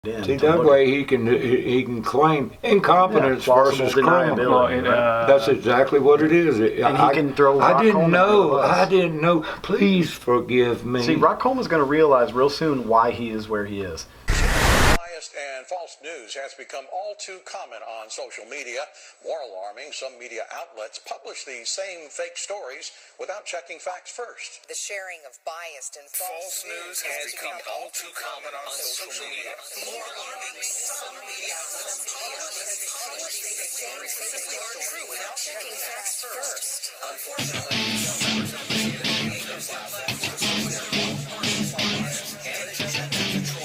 See, that way he can claim incompetence versus criminal. That's exactly what it is. And he can throw Rock I didn't Coleman know. Please forgive me. See, Rock Coleman's going to realize real soon why he is where he is. Biased and false news has become all too common on social media. More alarming, some media outlets publish these same fake stories without checking facts first. The sharing of biased and false news has become all too common on social media. More alarming, some media outlets publish these same fake stories without checking facts first. Unfortunately, some members of the media platforms and agenda control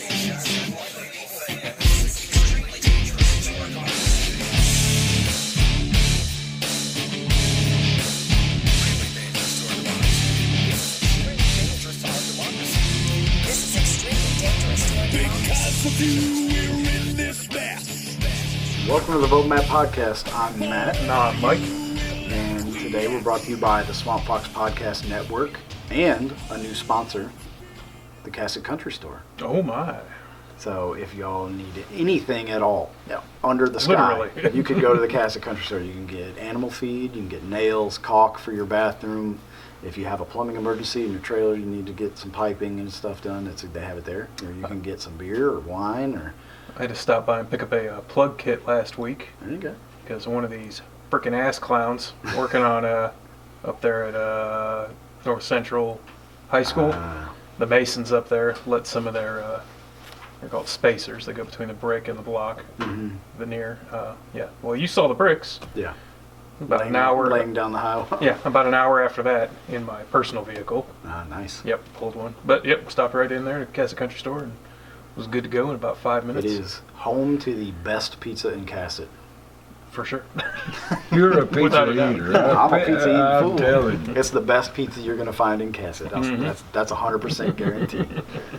Welcome to the Vote Matt Podcast. I'm Matt. And I'm Mike. And today we're brought to you by the Swamp Fox Podcast Network and a new sponsor, the Cassett Country Store. Oh my. So if y'all need anything at all under the sky, literally, you could go to the Cassett Country Store. You can get animal feed, you can get nails, caulk for your bathroom. If you have a plumbing emergency in your trailer, you need to get some piping and stuff done, they have it there. Or you can get some beer or wine. Or I had to stop by and pick up a plug kit last week. There you go. Because one of these frickin' ass clowns working on up there at North Central High School, the masons up there let some of their they're called spacers. They go between the brick and the block veneer. Well, you saw the bricks. Yeah. About an hour. Laying down the highway. Yeah, about an hour after that in my personal vehicle. Nice. Yep, pulled one. But stopped right in there at the Cassett Country Store and was good to go in about 5 minutes. It is home to the best pizza in Cassett. For sure. You're a pizza eater. I'm a pizza eating fool. I'm telling you. It's the best pizza you're going to find in Cassett. That's 100% guaranteed.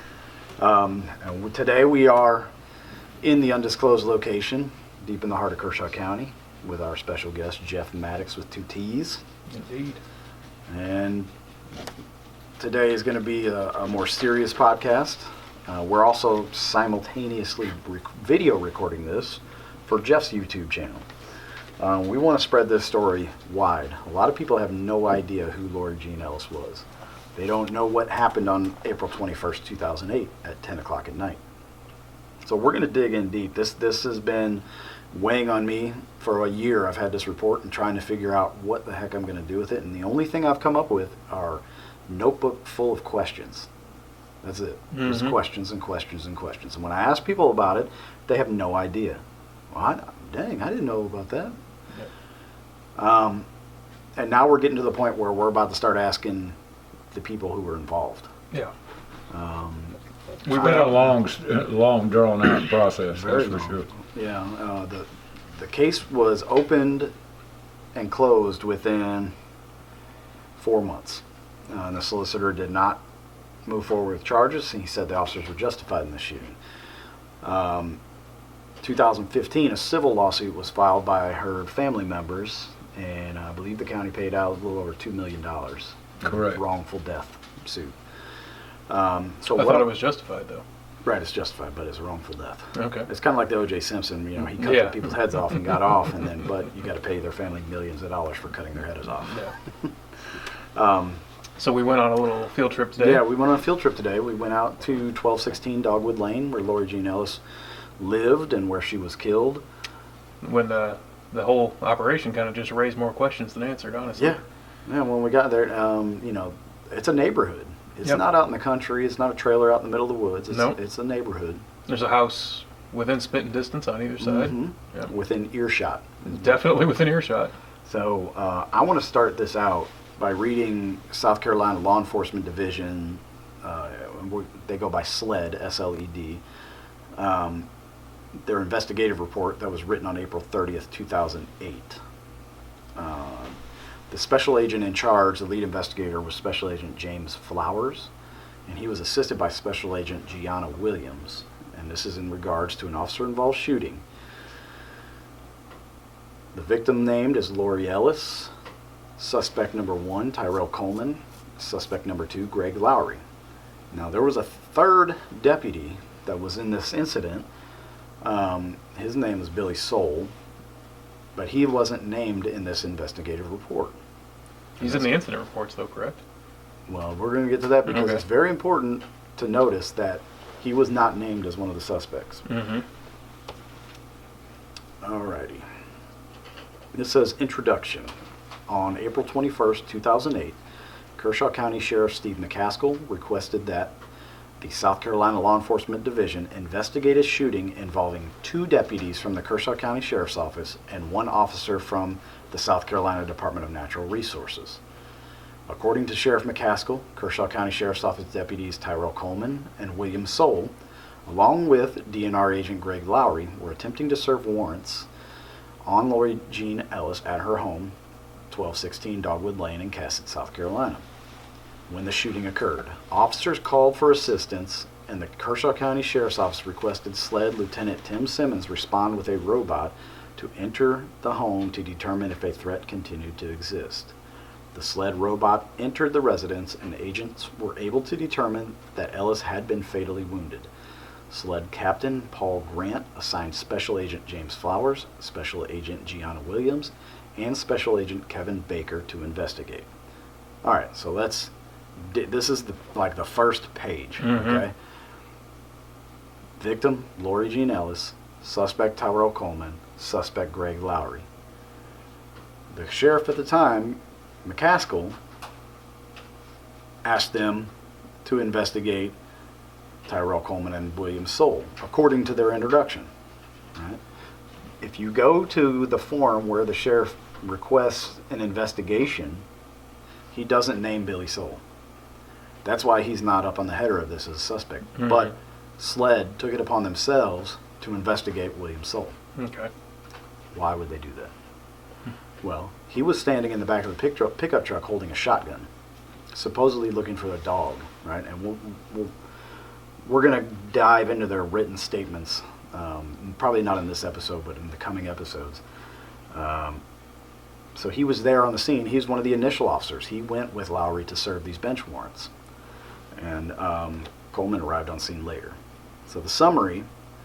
And today we are in the undisclosed location, deep in the heart of Kershaw County, with our special guest, Jeff Maddox with 2 T's. Indeed. And today is going to be a more serious podcast. We're also simultaneously video recording this for Jeff's YouTube channel. We want to spread this story wide. A lot of people have no idea who Lori Jean Ellis was. They don't know what happened on April 21st, 2008 at 10 o'clock at night. So we're going to dig in deep. This has been weighing on me for a year. I've had this report and trying to figure out what the heck I'm going to do with it. And the only thing I've come up with are notebook full of questions. That's it. Just questions and questions and questions. And when I ask people about it, they have no idea. Well, dang, I didn't know about that. Yep. And now we're getting to the point where we're about to start asking the people who were involved. Yeah. We've been a long drawn out process, that's for sure. Yeah. The case was opened and closed within 4 months. And the solicitor did not move forward with charges, and he said the officers were justified in the shooting. 2015, a civil lawsuit was filed by her family members, and I believe the county paid out a little over $2 million. Correct. Wrongful death suit. So I thought it was justified, though. Right, it's justified, but it's a wrongful death. Okay. It's kind of like the O.J. Simpson. He cut people's heads off and got off, but you got to pay their family millions of dollars for cutting their heads off. Yeah. So we went on a little field trip today? Yeah, we went on a field trip today. We went out to 1216 Dogwood Lane, where Lori Jean Ellis lived and where she was killed. When the whole operation kind of just raised more questions than answered, honestly. Yeah, when we got there, it's a neighborhood. It's not out in the country. It's not a trailer out in the middle of the woods. It's a neighborhood. There's a house within spitting distance on either side. Yeah. Within earshot. Definitely within earshot. So I want to start this out by reading South Carolina Law Enforcement Division. They go by SLED, S-L-E-D. Their investigative report that was written on April 30th, 2008. The special agent in charge, the lead investigator, was Special Agent James Flowers, and he was assisted by Special Agent Gianna Williams. And this is in regards to an officer-involved shooting. The victim named is Lori Ellis. Suspect number 1, Tyrell Coleman. Suspect number 2, Greg Lowry. Now, there was a third deputy that was in this incident, his name was Billy Soule, but he wasn't named in this investigative report. He's in the incident reports, though, correct? Well, we're going to get to that because it's very important to notice that he was not named as one of the suspects. Mm-hmm. Alrighty. This says introduction. On April 21st, 2008, Kershaw County Sheriff Steve McCaskill requested that the South Carolina Law Enforcement Division investigate a shooting involving 2 deputies from the Kershaw County Sheriff's Office and 1 officer from the South Carolina Department of Natural Resources. According to Sheriff McCaskill, Kershaw County Sheriff's Office deputies Tyrell Coleman and William Soule, along with DNR agent Greg Lowry, were attempting to serve warrants on Lori Jean Ellis at her home, 1216 Dogwood Lane in Cassett, South Carolina, when the shooting occurred. Officers called for assistance, and the Kershaw County Sheriff's Office requested SLED Lieutenant Tim Simmons respond with a robot to enter the home to determine if a threat continued to exist. The SLED robot entered the residence, and agents were able to determine that Ellis had been fatally wounded. SLED Captain Paul Grant assigned Special Agent James Flowers, Special Agent Gianna Williams, and Special Agent Kevin Baker to investigate. All right, so this is the first page, okay? Victim, Lori Jean Ellis. Suspect, Tyrell Coleman. Suspect, Greg Lowry. The sheriff at the time, McCaskill, asked them to investigate Tyrell Coleman and William Soule, according to their introduction. Right? If you go to the form where the sheriff requests an investigation, he doesn't name Billy Soule. That's why he's not up on the header of this as a suspect. But SLED took it upon themselves to investigate William Soule. Okay. Why would they do that? Well, he was standing in the back of the pickup truck holding a shotgun, supposedly looking for a dog, right? And we're going to dive into their written statements, probably not in this episode, but in the coming episodes. So he was there on the scene. He's one of the initial officers. He went with Lowry to serve these bench warrants. And Coleman arrived on scene later. So the summary: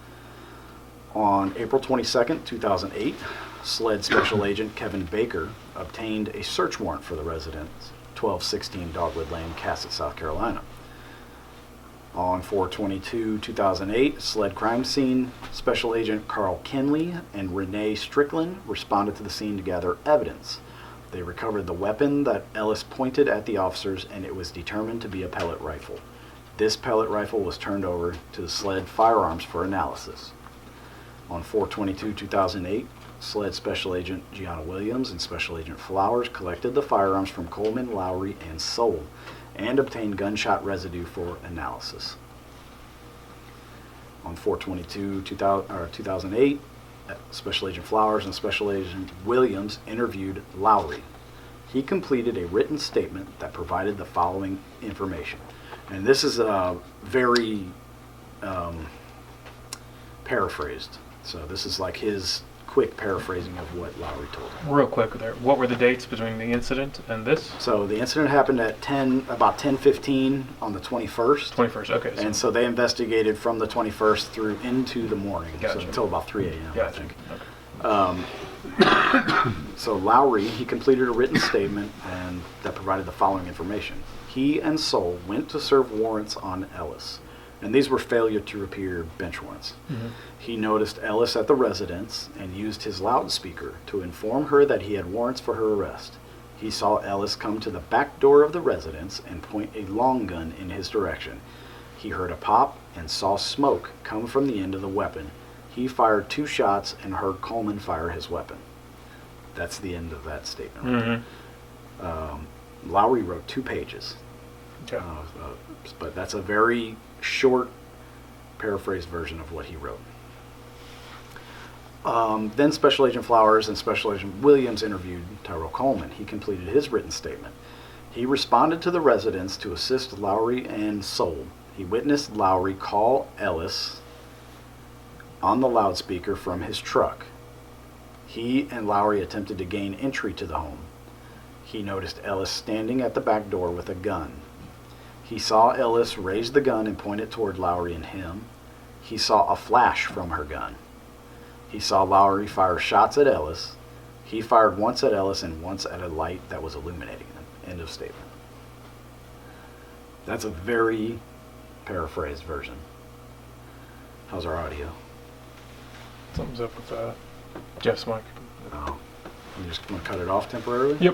on April 22nd, 2008, SLED Special Agent Kevin Baker obtained a search warrant for the residence, 1216 Dogwood Lane, Cassett, South Carolina. On 4/22/2008, SLED Crime Scene Special Agent Carl Kinley and Renee Strickland responded to the scene to gather evidence. They recovered the weapon that Ellis pointed at the officers, and it was determined to be a pellet rifle. This pellet rifle was turned over to the SLED Firearms for analysis. On 4/22/2008, SLED Special Agent Gianna Williams and Special Agent Flowers collected the firearms from Coleman, Lowry, and Soule, and obtained gunshot residue for analysis. On 4/22/2008, Special Agent Flowers and Special Agent Williams interviewed Lowry. He completed a written statement that provided the following information. And this is very paraphrased. So this is like his quick paraphrasing of what Lowry told him. Real quick there, what were the dates between the incident and this? So the incident happened at about 10:15 on the 21st. 21st, okay. And so they investigated from the 21st through into the morning, Gotcha. so until about 3 a.m. Gotcha. I think. Okay. So Lowry, he completed a written statement and that provided the following information. He and Soule went to serve warrants on Ellis, and these were failure to appear bench warrants. He noticed Ellis at the residence and used his loudspeaker to inform her that he had warrants for her arrest. He saw Ellis come to the back door of the residence and point a long gun in his direction. He heard a pop and saw smoke come from the end of the weapon. He fired 2 shots and heard Coleman fire his weapon. That's the end of that statement. Lowry wrote 2 pages. Okay. But that's a very short, paraphrased version of what he wrote. Then Special Agent Flowers and Special Agent Williams interviewed Tyrell Coleman. He completed his written statement. He responded to the residence to assist Lowry and Soule. He witnessed Lowry call Ellis on the loudspeaker from his truck. He and Lowry attempted to gain entry to the home. He noticed Ellis standing at the back door with a gun. He saw Ellis raise the gun and point it toward Lowry and him. he saw a flash from her gun. He saw Lowry fire shots at Ellis. He fired once at Ellis and once at a light that was illuminating him. End of statement. That's a very paraphrased version. How's our audio? Something's up with Jeff's mic. Oh, you just want to cut it off temporarily? Yep.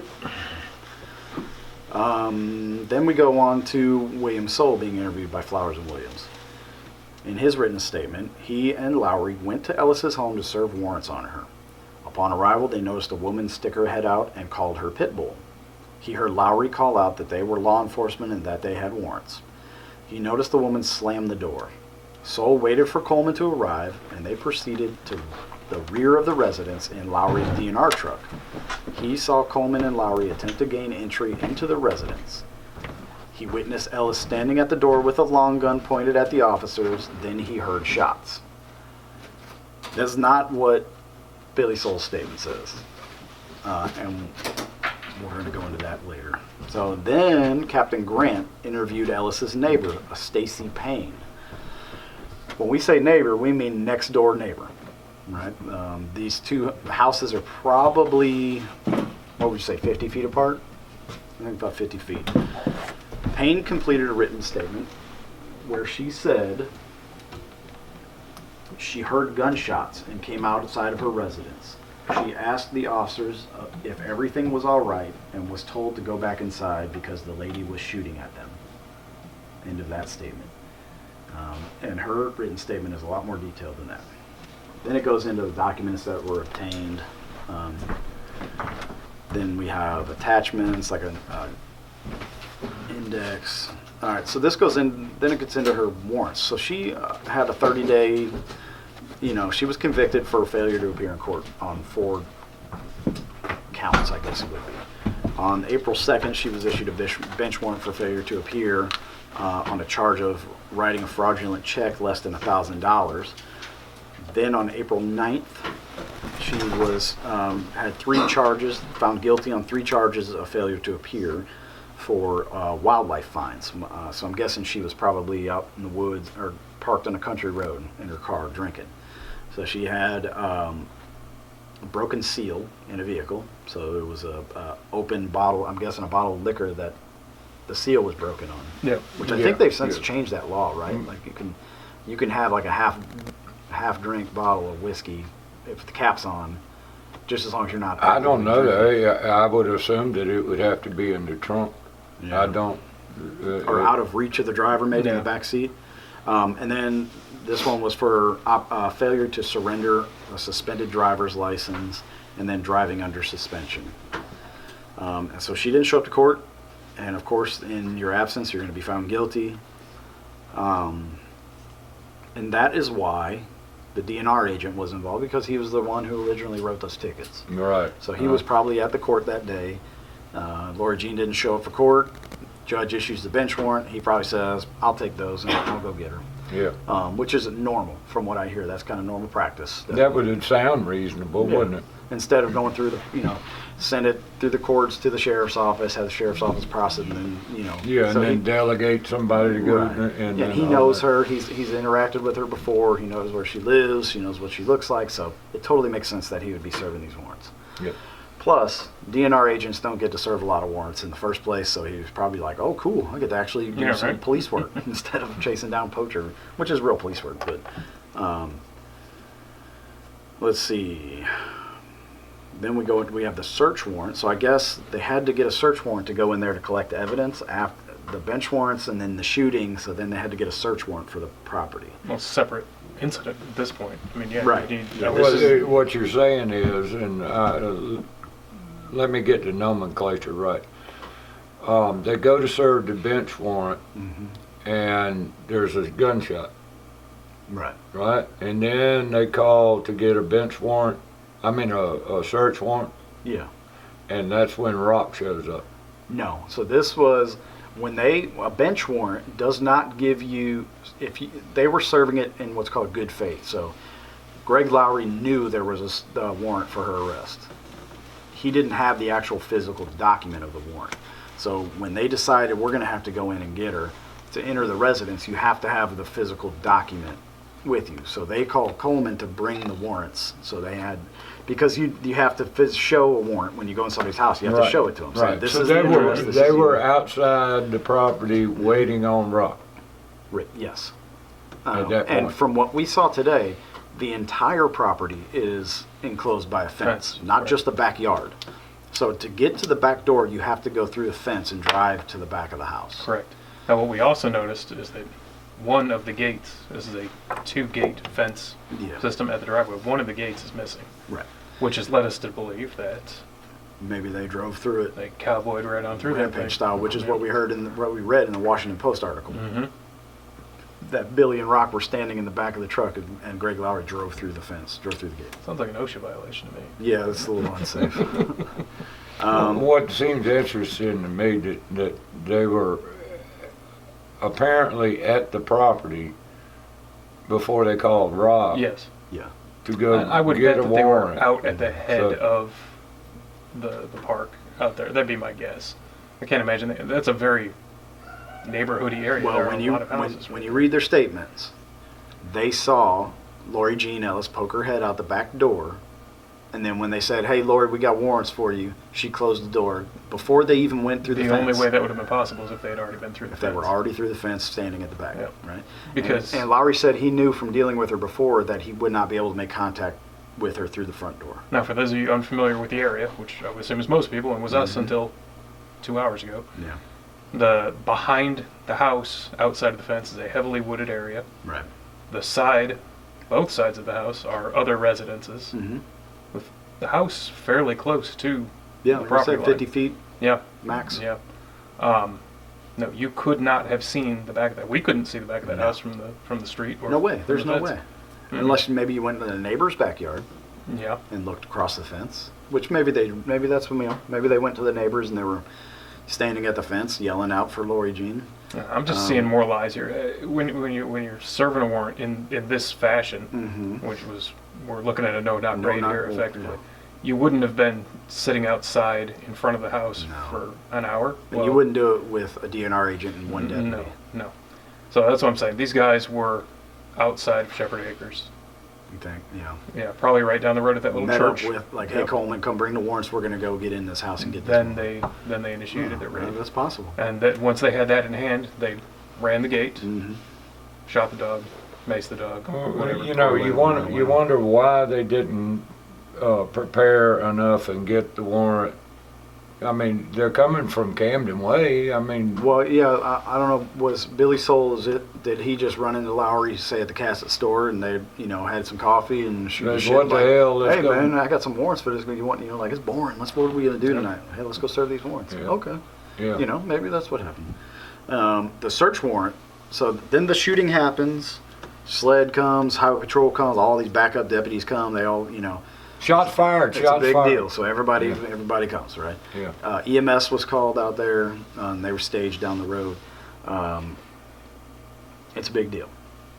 Then we go on to William Soule being interviewed by Flowers and Williams. In his written statement, he and Lowry went to Ellis's home to serve warrants on her. Upon arrival, they noticed a woman stick her head out and called her Pitbull. He heard Lowry call out that they were law enforcement and that they had warrants. He noticed the woman slam the door. Soule waited for Coleman to arrive, and they proceeded to the rear of the residence in Lowry's DNR truck. He saw Coleman and Lowry attempt to gain entry into the residence. He witnessed Ellis standing at the door with a long gun pointed at the officers. Then he heard shots. That's not what Billy Soule's statement says. And we're going to go into that later. So then Captain Grant interviewed Ellis's neighbor, a Stacy Payne. When we say neighbor, we mean next door neighbor, right? These two houses are probably, what would you say, 50 feet apart? I think about 50 feet. Payne completed a written statement where she said she heard gunshots and came outside of her residence. She asked the officers if everything was all right and was told to go back inside because the lady was shooting at them. End of that statement. And her written statement is a lot more detailed than that. Then it goes into the documents that were obtained. Then we have attachments like an index. All right, so this goes in, then it gets into her warrants. So she had a 30-day, she was convicted for failure to appear in court on 4 counts, I guess it would be. On April 2nd, she was issued a bench warrant for failure to appear on a charge of writing a fraudulent check less than $1,000. Then on April 9th, she was had 3 charges, found guilty on 3 charges of failure to appear for wildlife fines. So I'm guessing she was probably out in the woods or parked on a country road in her car drinking. So she had a broken seal in a vehicle. So it was a open bottle, I'm guessing a bottle of liquor that the seal was broken on. Yeah. Which I think they've since changed that law, right? Like you can have like a half drink bottle of whiskey if the cap's on, just as long as you're not. I don't know that. I would assume that it would have to be in the trunk. Yeah. I don't. Or out of reach of the driver, maybe in the back seat. And then this one was for failure to surrender a suspended driver's license and then driving under suspension. And so she didn't show up to court. And of course, in your absence, you're going to be found guilty. And that is why the DNR agent was involved, because he was the one who originally wrote those tickets. Right. So he was probably at the court that day. Laura Jean didn't show up for court. Judge issues the bench warrant. He probably says, I'll take those and I'll go get her. Yeah. Which is normal from what I hear. That's kind of normal practice. That would sound reasonable, wouldn't it? Instead of going through send it through the courts to the sheriff's office, have the sheriff's office process, and then, Yeah, so and then delegate somebody to go. Right. And he knows her. He's interacted with her before. He knows where she lives. He knows what she looks like. So it totally makes sense that he would be serving these warrants. Yep. Plus, DNR agents don't get to serve a lot of warrants in the first place, so he was probably like, oh, cool, I get to actually do some police work instead of chasing down poacher, which is real police work. But let's see. Then we have the search warrant. So I guess they had to get a search warrant to go in there to collect evidence after the bench warrants and then the shooting. So then they had to get a search warrant for the property. Well, it's a separate incident at this point. I mean, right. What you're saying is, and let me get the nomenclature right. They go to serve the bench warrant, and there's a gunshot. Right. Right? And then they call to get a bench warrant. I mean, a search warrant. Yeah. And that's when Rock shows up. No. So this was when a bench warrant does not give you, they were serving it in what's called good faith. So Greg Lowry knew there was a warrant for her arrest. He didn't have the actual physical document of the warrant. So when they decided we're going to have to go in and get her to enter the residence, you have to have the physical document, with you. So they called Coleman to bring the warrants. So they had, because you have to show a warrant when you go in somebody's house. You have to Right. show it to them. Right. This So is they the were address, this they is were the- outside the property waiting on Rock. Yes. At that And point. from what we saw today, the entire property is enclosed by a fence, Fence, not right. just the backyard. So to get to the back door, you have to go through the fence and drive to the back of the house. Correct. Now, what we also noticed is that one of the gates, this is a 2-gate fence Yeah. system at the driveway, one of the gates is missing, Right. which has led us to believe that Maybe they drove through it they cowboyed right on through that thing. rampage style, which is what we heard what we read in the Washington Post article. Mm-hmm. That Billy and Rock were standing in the back of the truck, and Greg Lowry drove through the fence, drove through the gate. Sounds like an OSHA violation to me. Yeah, that's a little unsafe. What seems interesting to me that they were apparently at the property before they called Rob Yes. Yeah. to go I would get bet a that they were warrant. out at the head So- of the park out there. That'd be my guess. I can't imagine that. That's a very neighborhoody area. Well, there are when a you lot of houses. when you read their statements, they saw Lori Jean Ellis poke her head out the back door, and then when they said, "Hey, Lori, we got warrants for you," she closed the door before they even went through the the fence. only way that would have been possible is if they had already been through the if they fence. were already through the fence, standing at the back, Yep. right? Because- and Lowry said he knew from dealing with her before that he would not be able to make contact with her through the front door. Now, for those of you unfamiliar with the area, which I would assume is most people, and was us Mm-hmm. until 2 hours ago, Yeah. the behind the house, outside of the fence, is a heavily wooded area. Right. The side, both sides of the house, are other residences. Mm-hmm. With the house fairly close to Yeah, the like I property said, line. 50 feet Yeah, max. yeah. No, you could not have seen the back of that. We couldn't see the back of that No. house from the street. Or No way. from There's the no fence. way. Unless maybe you went to the neighbor's backyard Yeah. and looked across the fence, which maybe that's when maybe they went to the neighbors and they were standing at the fence yelling out for Lori Jean. I'm just seeing more lies here. When you're serving a warrant in this fashion, which was we're looking at a no knock No raid knock, here yeah. effectively. You wouldn't have been sitting outside in front of the house No. for an hour. And you wouldn't do it with a DNR agent and one deputy. No, no. So that's what I'm saying. These guys were outside of Shepherd Acres. You think, Yeah, probably right down the road at that little met up church. with like, hey Yep. Coleman, come bring the warrants. We're going to go get in this house and get this. Then warrant." they initiated their raid. That's possible. And that once they had that in hand, they ran the gate, Mm-hmm. shot the dog, maced the dog, whatever. You know, you wonder why they didn't prepare enough and get the warrant. I mean, they're coming from Camden Way. I mean, Well, yeah, I don't know. Was Billy Soul? Did he just run into Lowry, say at the Cassett store, and they, had some coffee and shoot the Like, shit? what the like, hell, let's Hey go. man, I got some warrants for this. You want? Like it's boring. What are we gonna do tonight? Hey, let's go serve these warrants. Yeah. Okay. yeah. Maybe that's what happened. The search warrant. So then the shooting happens. SLED comes, Highway Patrol comes, all these backup deputies come. They all, Shots fired. it's Shots a big fired. deal. So everybody comes, right? Yeah. EMS was called out there. And they were staged down the road. It's a big deal.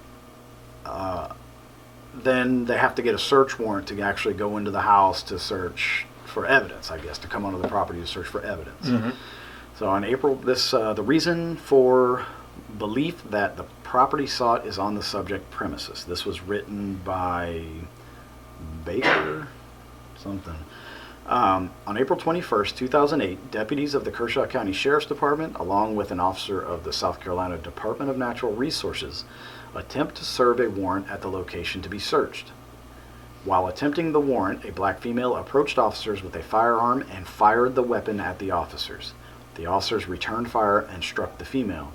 Then they have to get a search warrant to actually go into the house to search for evidence, I guess, to come onto the property to search for evidence. Mm-hmm. So on April, the reason for belief that the property sought is on the subject premises. This was written by Baker, something. On April 21st, 2008, deputies of the Kershaw County Sheriff's Department, along with an officer of the South Carolina Department of Natural Resources, attempt to serve a warrant at the location to be searched. While attempting the warrant, a black female approached officers with a firearm and fired the weapon at the officers. The officers returned fire and struck the female.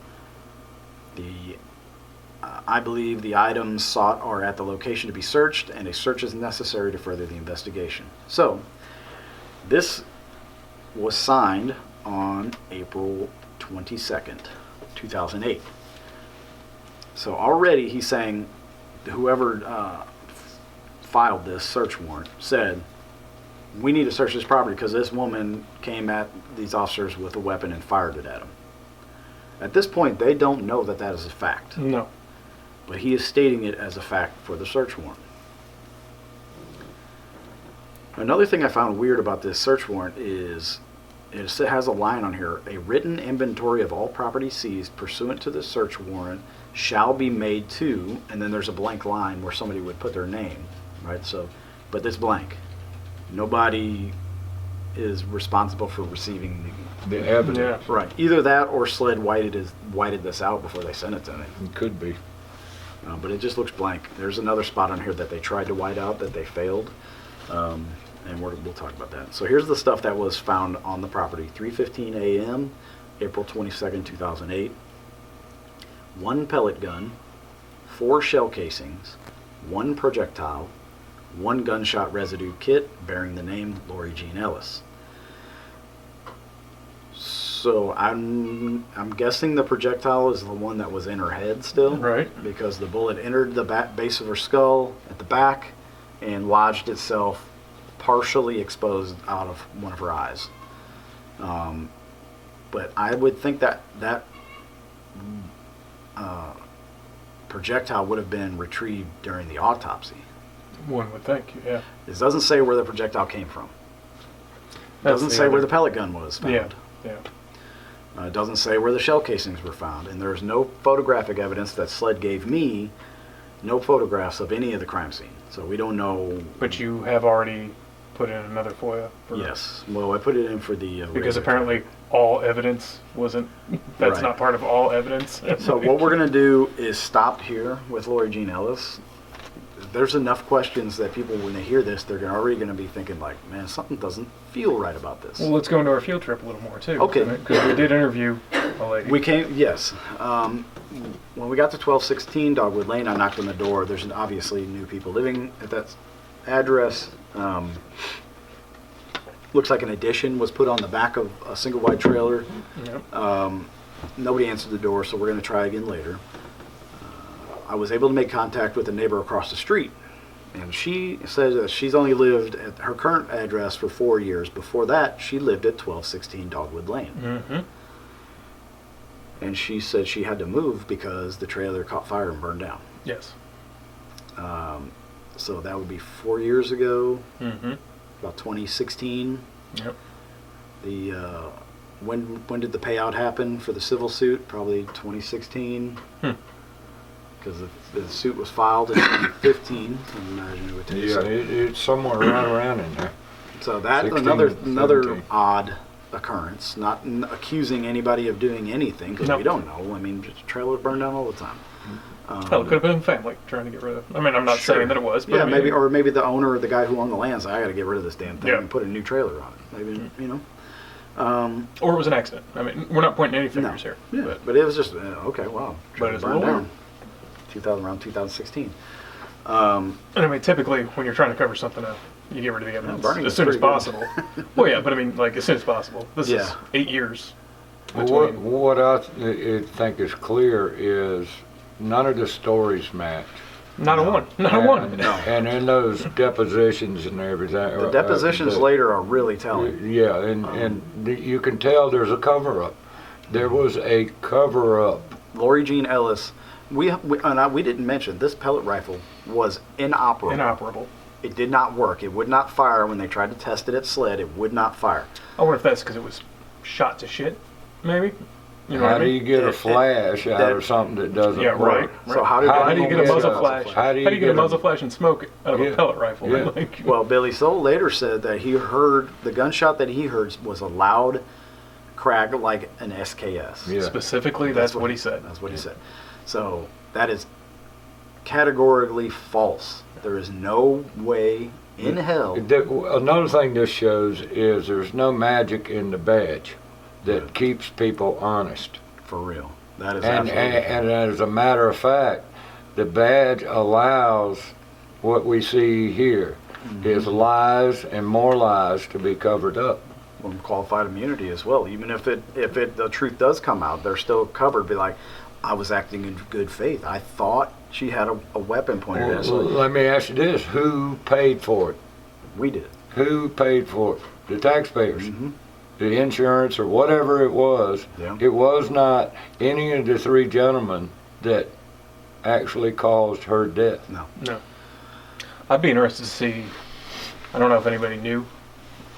I believe the items sought are at the location to be searched, and a search is necessary to further the investigation. So, this was signed on April 22nd, 2008. So already he's saying whoever filed this search warrant said, we need to search this property because this woman came at these officers with a weapon and fired it at them. At this point, they don't know that that is a fact, No. but he is stating it as a fact for the search warrant. Another thing I found weird about this search warrant is it has a line on here: a written inventory of all property seized pursuant to the search warrant shall be made to, and then there's a blank line where somebody would put their name, right? So, but it's blank. Nobody is responsible for receiving The evidence. right. Either that or SLED whited this out before they sent it to me. It could be. But it just looks blank. There's another spot on here that they tried to white out that they failed. And we'll talk about that. So here's the stuff that was found on the property. 3:15 a.m., April 22nd, 2008. 1 pellet gun, 4 shell casings, 1 projectile, 1 gunshot residue kit bearing the name Lori Jean Ellis. So I'm guessing the projectile is the one that was in her head still. Right. Because the bullet entered the base of her skull at the back and lodged itself partially exposed out of one of her eyes. But I would think that projectile would have been retrieved during the autopsy. One would think, yeah. It doesn't say where the projectile came from. It That's doesn't the say where other- the pellet gun was found. Yeah. It doesn't say where the shell casings were found. And there's no photographic evidence that SLED gave me, no photographs of any of the crime scene. So we don't know. But you have already put in another FOIA. Yes. Well, I put it in for the... Because razor. apparently all evidence wasn't, that's Right. not part of all evidence. So what we're going to do is stop here with Lori Jean Ellis. There's enough questions that people, when they hear this, they're already going to be thinking like, man, something doesn't feel right about this. Well, let's go into our field trip a little more too. Okay. Because we did interview a lady. We came, yes. When we got to 1216 Dogwood Lane, I knocked on the door. There's obviously new people living at that address. Looks like an addition was put on the back of a single wide trailer. Yep. Nobody answered the door, so we're going to try again later. I was able to make contact with a neighbor across the street, and she says that she's only lived at her current address for 4 years. Before that, she lived at 1216 Dogwood Lane. Mm-hmm. And she said she had to move because the trailer caught fire and burned down. Yes. So that would be 4 years ago, Mm-hmm. about 2016. Yep. The when did the payout happen for the civil suit? Probably 2016. Because the suit was filed in 2015. I imagine it would take. Yeah, it's somewhere right around in there. So that 16, another 17. odd occurrence. Not accusing anybody of doing anything because No. we don't know. I mean, just trailers burn down all the time. Hell, it could have been family trying to get rid of. I mean, I'm not Sure. saying that it was, but Yeah, I mean, maybe, or maybe the owner or the guy who owned the land said, I got to get rid of this damn thing Yeah. and put a new trailer on it. Maybe, you know. or it was an accident. I mean, we're not pointing any fingers here. Yeah, but it was just, okay, wow. But it's a burned little down. 2016. And I mean, typically when you're trying to cover something up, you get rid of the evidence burning as is soon as pretty good. possible. Well, yeah, but I mean, like as soon as possible. This is Yeah. 8 years. Well, between- what I think is clear is none of the stories match. Not a one. Not a one. And in those depositions and everything. The depositions later are really telling. Yeah, and you can tell there's a cover-up. There was a cover-up. Lori Jean Ellis, we didn't mention, this pellet rifle was inoperable. Inoperable. It did not work. It would not fire when they tried to test it at SLED. It would not fire. I wonder if that's because it was shot to shit, maybe? You know How what I do mean? you get a flash out of that- something that doesn't Yeah, work? right. So how did How How do you get a get muzzle a- flash? how do you get a get a- muzzle flash and smoke it out of Yeah. a pellet rifle? Yeah. Like, Well, Billy Soul later said that he heard the gunshot that he heard was a loud crack like an SKS. Yeah. specifically, that's what he said. That's what he said. So that is categorically false. There is no way in hell. Another thing this shows is there's no magic in the badge that keeps people honest. For real. That is And, absolutely. and as a matter of fact, the badge allows what we see here is lies and more lies to be covered up. Well, qualified immunity as well. Even if the truth does come out, they're still covered. Be like, I was acting in good faith. I thought she had a weapon pointed at us. Well, let me ask you this: who paid for it? We did. Who paid for it? The taxpayers. Mm-hmm. The insurance or whatever it was. Yeah. It was not any of the three gentlemen that actually caused her death. No. No. I'd be interested to see, I don't know if anybody knew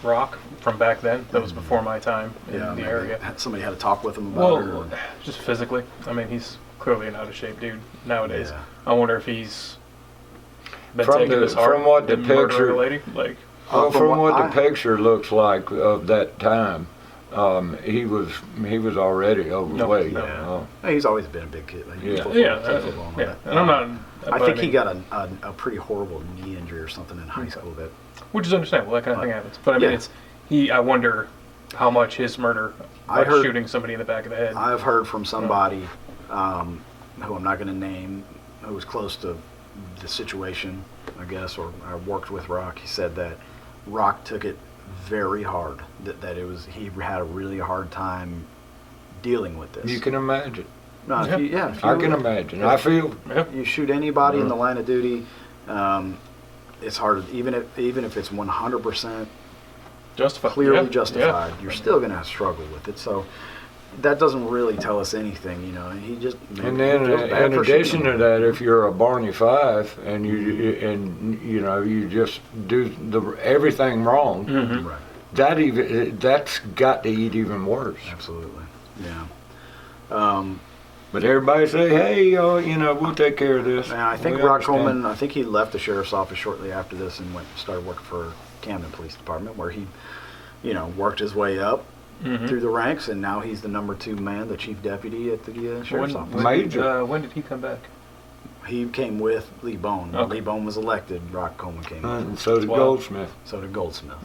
Rock from back then. That was before my time in Yeah, the maybe area. somebody had to talk with him about it. Well, or- just physically. I mean, he's clearly an out of shape dude nowadays. Yeah. I wonder if he's been From taking the- this hard from what the and murdering picture- a lady. Like, Well, from from what what I- the picture looks like of that time, he was already overweight. no. He's always been a big kid. Like, Yeah. yeah, played football and all yeah. that. And I'm not. I but think he mean, got a pretty horrible knee injury or something in high school. That which is understandable. That kind of thing happens. But I mean, Yeah. it's he. I wonder how much his murder, I like heard- shooting somebody in the back of the head. I've heard from somebody who I'm not going to name, who was close to the situation, I guess, or I worked with Rock. He said that Rock took it very hard. That it was he had a really hard time dealing with this. You can imagine. No, if you, yeah, if you, I can imagine. I feel Yep. You shoot anybody in the line of duty, it's hard. Even if it's 100% Justified. clearly Yeah. justified, Yeah. you're still going to struggle with it. So that doesn't really tell us anything, you know. He just And then, feels bad in for addition shooting to that, if you're a Barney Fife and you just do everything wrong, him. Right. that's got to eat even worse. Absolutely. Yeah. But everybody say, hey, we'll take care of this. And I think We Rock understand. Coleman, I think he left the sheriff's office shortly after this and started working for Camden Police Department, where he, worked his way up through the ranks, and now he's the number 2 man, the chief deputy at the sheriff's office. Major. When did he come back? He came with Lee Bone. When Okay. Lee Bone was elected, Rock Coleman came with him. And so did Wow. Goldsmith. So did Goldsmith.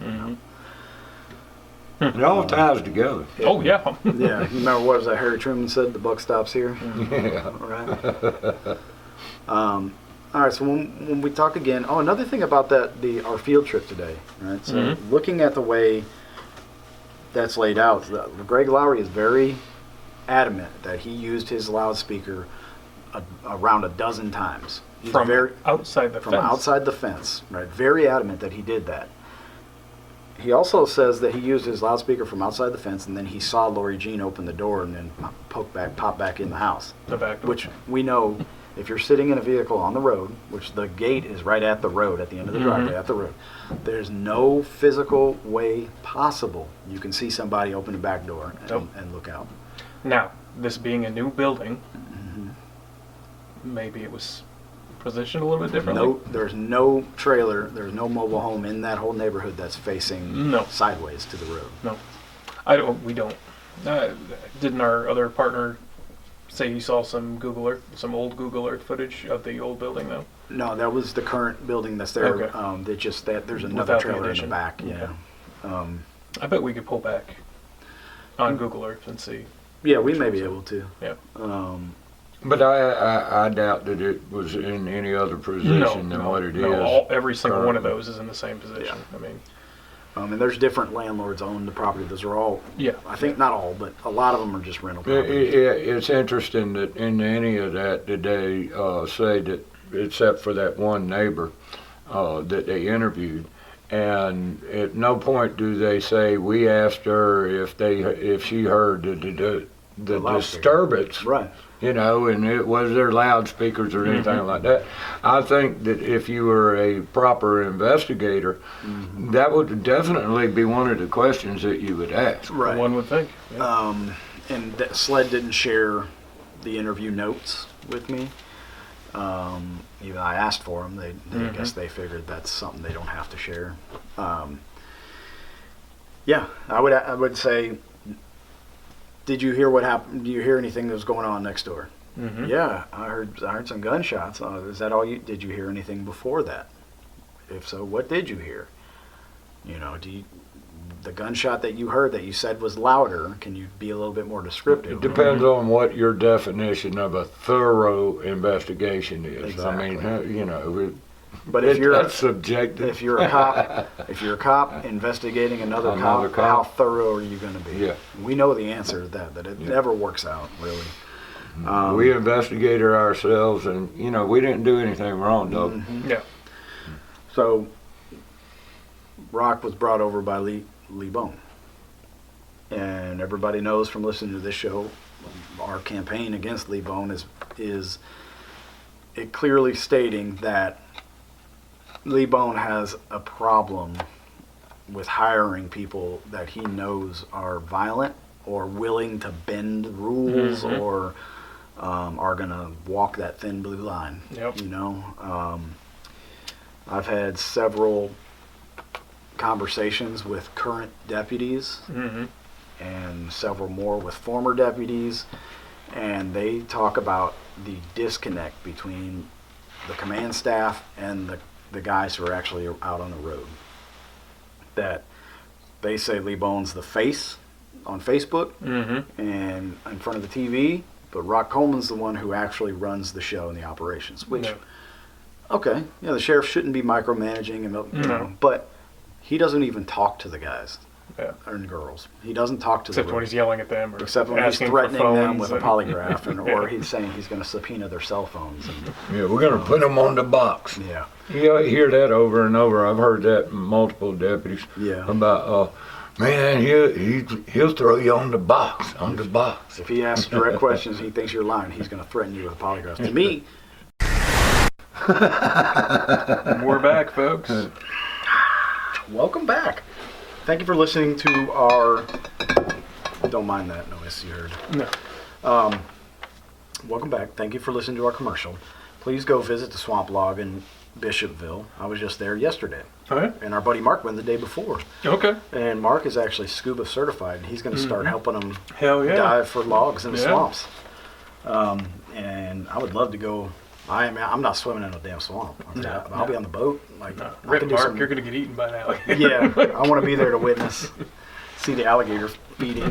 It all ties together. Oh yeah. Yeah, you remember what was that Harry Truman said? The buck stops here. Yeah. Right. All right. So when we talk again, another thing about our field trip today, right? So looking at the way that's laid out, Greg Lowry is very adamant that he used his loudspeaker around a dozen times. He's From very outside the from fence. outside the fence, right? Very adamant that he did that. He also says that he used his loudspeaker from outside the fence, and then he saw Lori Jean open the door and then pop back in the house. The back door. Which we know, if you're sitting in a vehicle on the road, which the gate is right at the road, at the end of the driveway, at the road, there's no physical way possible you can see somebody open the back door Nope. and look out. Now, this being a new building, maybe it was positioned a little bit differently. There's no trailer, there's no mobile home in that whole neighborhood that's facing No. sideways to the road. No, we don't. Didn't our other partner say he saw some old Google Earth footage of the old building though? No, that was the current building that's there. Okay. There's another Without the trailer in the addition. back. Yeah. Okay. I bet we could pull back on Google Earth and see. Yeah, we may be able to. Yeah. But I doubt that it was in any other position than what it is. Every single one of currently. those is in the same position. Yeah. I mean, And there's different landlords own the property. Those are all. yeah. I think not all, but a lot of them are just rental It- properties. It's interesting that in any of that, did they say that, except for that one neighbor that they interviewed, and at no point do they say, we asked her if she heard the loudspeaker. disturbance, Right. and it was their loudspeakers or anything like that. I think that if you were a proper investigator, that would definitely be one of the questions that you would ask. Right. One would think. Yeah. And that SLED didn't share the interview notes with me. Even I asked for them. They I guess they figured that's something they don't have to share. Yeah, I would say, did you hear what happened? Do you hear anything that was going on next door? Yeah, I heard some gunshots. Is that all you? Did you hear anything before that? If so, what did you hear? The gunshot that you heard that you said was louder, can you be a little bit more descriptive? It depends on what your definition of a thorough investigation is. Exactly. I mean, But if you're that's subjective. if you're a cop investigating another cop, cop. how thorough are you going to be? Yeah. We know the answer to that it never works out really. We investigated ourselves, and we didn't do anything wrong, though. Yeah. So Rock was brought over by Lee Bone, and everybody knows from listening to this show, our campaign against Lee Bone is it clearly stating that Lee Bone has a problem with hiring people that he knows are violent or willing to bend rules or are going to walk that thin blue line. Yep. You know, I've had several conversations with current deputies and several more with former deputies, and they talk about the disconnect between the command staff and the guys who are actually out on the road. That they say Lee Bowen's the face on Facebook and in front of the TV, but Rock Coleman's the one who actually runs the show and the operations. Which, okay, yeah, the sheriff shouldn't be micromanaging, and you know, but he doesn't even talk to the guys or girls. He doesn't talk to Except the when he's yelling at them, or except when he's asking for threatening them with a phones polygraph, or he's saying he's going to subpoena their cell phones. And, Yeah, we're gonna put them on the box. yeah, You hear that over and over. I've heard that from multiple deputies. Yeah. About, man, he'll throw you on the box, if he asks direct questions and he thinks you're lying, he's going to threaten you with a polygraph. To me, And we're back, folks. welcome back. Thank you for listening to our. Don't mind that noise you heard. No. Welcome back. Thank you for listening to our commercial. Please go visit the Swamp Log in Bishopville. I was just there yesterday, All right. and our buddy Mark went the day before. Okay. And Mark is actually scuba certified, and he's going to start helping them Hell yeah. dive for logs in the Yeah. swamps. And I would love to go. I'm not swimming in a damn swamp. I'll be on the boat. Like, I Rip can do Mark, some- you're gonna get eaten by an alligator. Yeah, I want to be there to witness, see the alligator feeding.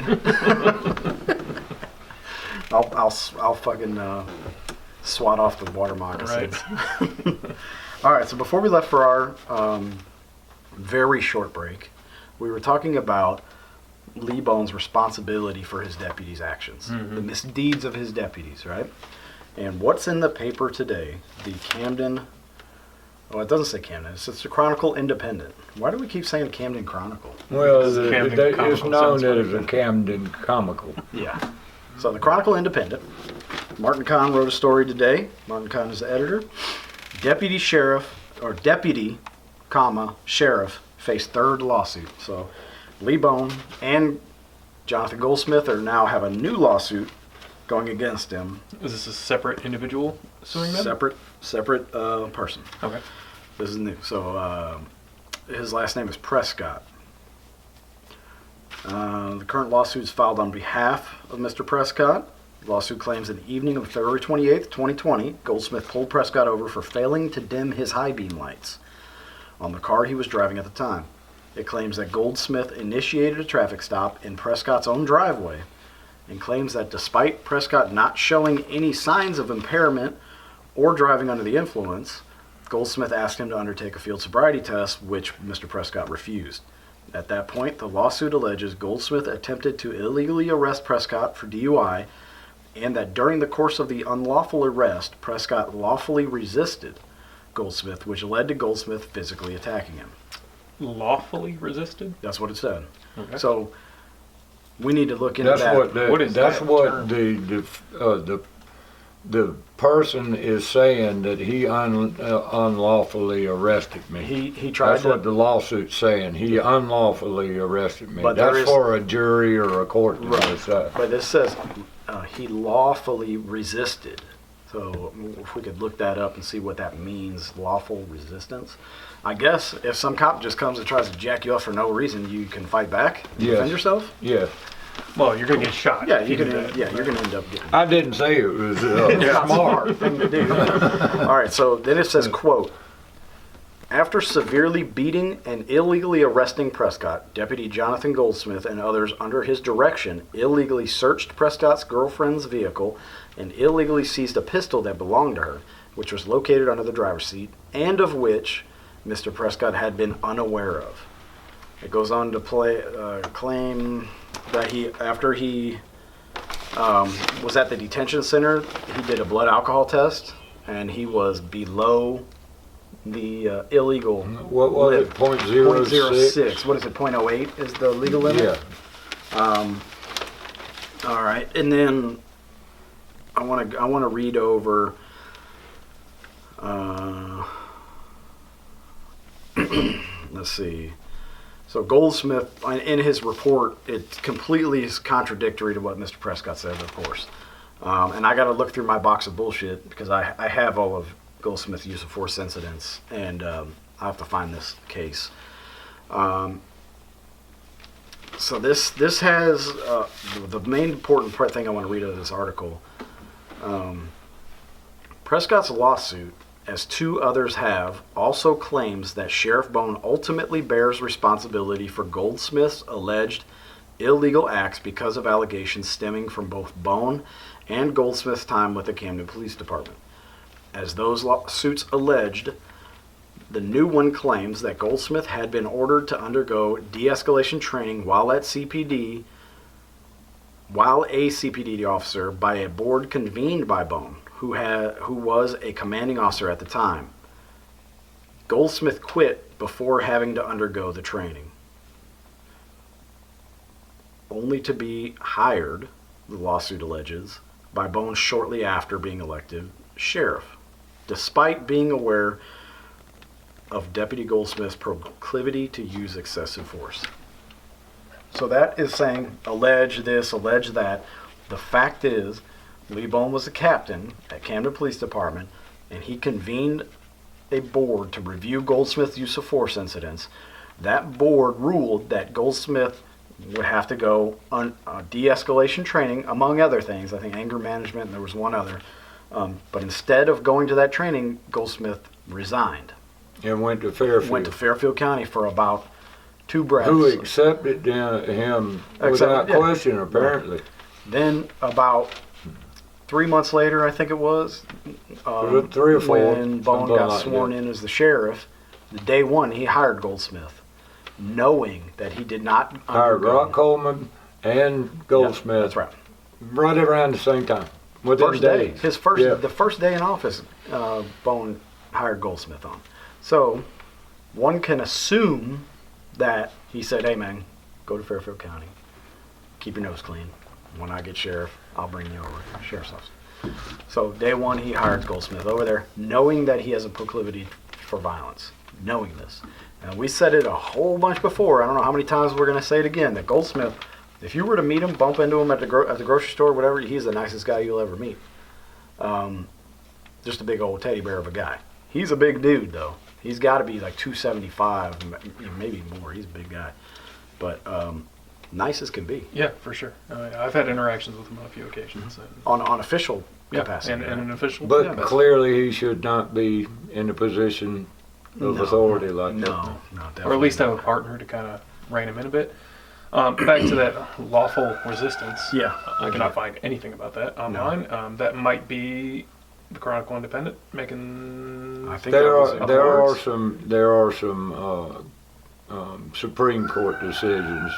I'll fucking swat off the water moccasins. Right. All right, so before we left for our very short break, we were talking about Lee Bowen's responsibility for his deputies' actions, the misdeeds of his deputies, right? And what's in the paper today? The Camden. Oh, it doesn't say Camden. It's the Chronicle Independent. Why do we keep saying Camden Chronicle? Well, Camden it's Comical known sounds as pretty a good. Camden Comical. Yeah. So the Chronicle Independent. Martin Kahn wrote a story today. Martin Kahn is the editor. Deputy, sheriff face third lawsuit. So Lee Bowen and Jonathan Goldsmith have a new lawsuit going against him. Is this a separate individual suing them? Separate person. Okay. This is new. So his last name is Prescott. The current lawsuit is filed on behalf of Mr. Prescott. The lawsuit claims that the evening of February 28th, 2020, Goldsmith pulled Prescott over for failing to dim his high beam lights on the car he was driving at the time. It claims that Goldsmith initiated a traffic stop in Prescott's own driveway and claims that despite Prescott not showing any signs of impairment or driving under the influence, Goldsmith asked him to undertake a field sobriety test, which Mr. Prescott refused. At that point, the lawsuit alleges Goldsmith attempted to illegally arrest Prescott for DUI and that during the course of the unlawful arrest, Prescott lawfully resisted Goldsmith, which led to Goldsmith physically attacking him. Lawfully resisted? That's what it said. Okay. So we need to look into That's that. What is that's that what term? the person is saying, that he unlawfully arrested me. He tried That's to. what the lawsuit's saying. He unlawfully arrested me. But there That's is- for a jury or a court to Right. decide. But this says he lawfully resisted. So if we could look that up and see what that means, lawful resistance. I guess if some cop just comes and tries to jack you up for no reason, you can fight back and Yes. defend yourself. Yes. Well, you're gonna get shot. Yeah, if you can. do that. Yeah, you're gonna end up getting. I didn't say it was Yeah, smart. thing to do. All right, so then it says, quote, after severely beating and illegally arresting Prescott, Deputy Jonathan Goldsmith and others under his direction illegally searched Prescott's girlfriend's vehicle and illegally seized a pistol that belonged to her, which was located under the driver's seat, and of which Mr. Prescott had been unaware of. It goes on to claim that after he was at the detention center, he did a blood alcohol test, and he was below the illegal What was limit. it? .06? 0.06. What is it? 0.08 is the legal limit. Yeah. All right, and then I want to read over. Let's see. So Goldsmith, in his report, it completely is contradictory to what Mr. Prescott said, of course. And I got to look through my box of bullshit because I have all of Goldsmith's use of force incidents, and I have to find this case. So this has the main important thing I want to read out of this article. Prescott's lawsuit, as 2 others have, also claims that Sheriff Bone ultimately bears responsibility for Goldsmith's alleged illegal acts because of allegations stemming from both Bone and Goldsmith's time with the Camden Police Department. As those lawsuits alleged, the new one claims that Goldsmith had been ordered to undergo de-escalation training while a CPD officer by a board convened by Bone, who was a commanding officer at the time. Goldsmith quit before having to undergo the training, only to be hired, the lawsuit alleges, by Bone shortly after being elected sheriff, despite being aware of Deputy Goldsmith's proclivity to use excessive force. So that is saying, allege this, allege that. The fact is, Lee Bone was a captain at Camden Police Department, and he convened a board to review Goldsmith's use of force incidents. That board ruled that Goldsmith would have to go on de-escalation training, among other things. I think anger management, and there was one other. But instead of going to that training, Goldsmith resigned. And went to Fairfield. Went to Fairfield County for about 2 breaths. Who accepted him without question, apparently. Then about 3 months later, I think it was, 3 or 4, when Bone got sworn in as the sheriff, the day one he hired Goldsmith, knowing that he did not Hired Rock Coleman and Goldsmith. Yeah, that's right. Right around the same time. Within First day, days. the first day in office, Bone hired Goldsmith on. So one can assume that he said, "Hey man, go to Fairfield County, keep your nose clean. When I get sheriff, I'll bring you over to sheriff's office." So day one, he hired Goldsmith over there, knowing that he has a proclivity for violence, knowing this. And we said it a whole bunch before. I don't know how many times we're going to say it again. That Goldsmith, if you were to meet him, bump into him at the grocery store, whatever, he's the nicest guy you'll ever meet. Just a big old teddy bear of a guy. He's a big dude though. He's got to be like 275, maybe more. He's a big guy, but nice as can be. Yeah, for sure. I've had interactions with him on a few occasions. And, On official yeah, capacity. and an official. But yeah, clearly he should not be in a position of authority like that. No, definitely. or at least have a partner to kind of rein him in a bit. Back to that lawful resistance. Yeah. I cannot find anything about that online. That might be the Chronicle Independent making. I think There that was are some Supreme Court decisions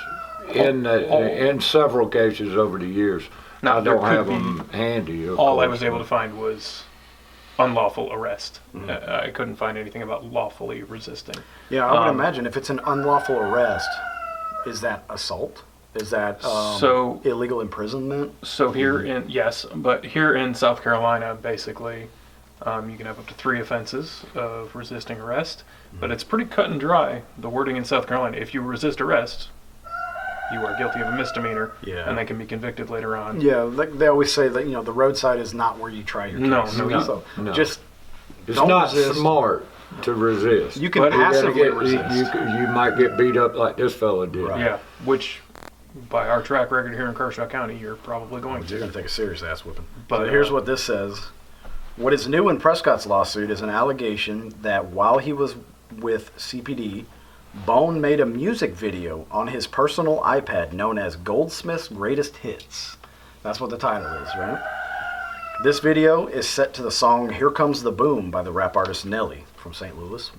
in several cases over the years. Now, I there don't could have be- them handy. of All I course. was able to find was unlawful arrest. I couldn't find anything about lawfully resisting. Yeah, I would imagine if it's an unlawful arrest, is that assault? Is that So- illegal imprisonment? So here in yes, but here in South Carolina, basically, you can have up to 3 offenses of resisting arrest. But it's pretty cut and dry. The wording in South Carolina: if you resist arrest, you are guilty of a misdemeanor, Yeah. and they can be convicted later on. Yeah, like they always say that the roadside is not where you try your No, case. no, So no. just It's don't not resist. smart to resist. You can But you're gonna passively You, resist. you might get beat up like this fella did. Right. Yeah, which by our track record here in Kershaw County, you're probably going You're to. going to take a serious ass whipping. But, But here's what this says. What is new in Prescott's lawsuit is an allegation that while he was with CPD, Bone made a music video on his personal iPad known as Goldsmith's Greatest Hits. That's what the title is, right? This video is set to the song Here Comes the Boom by the rap artist Nelly from St. Louis.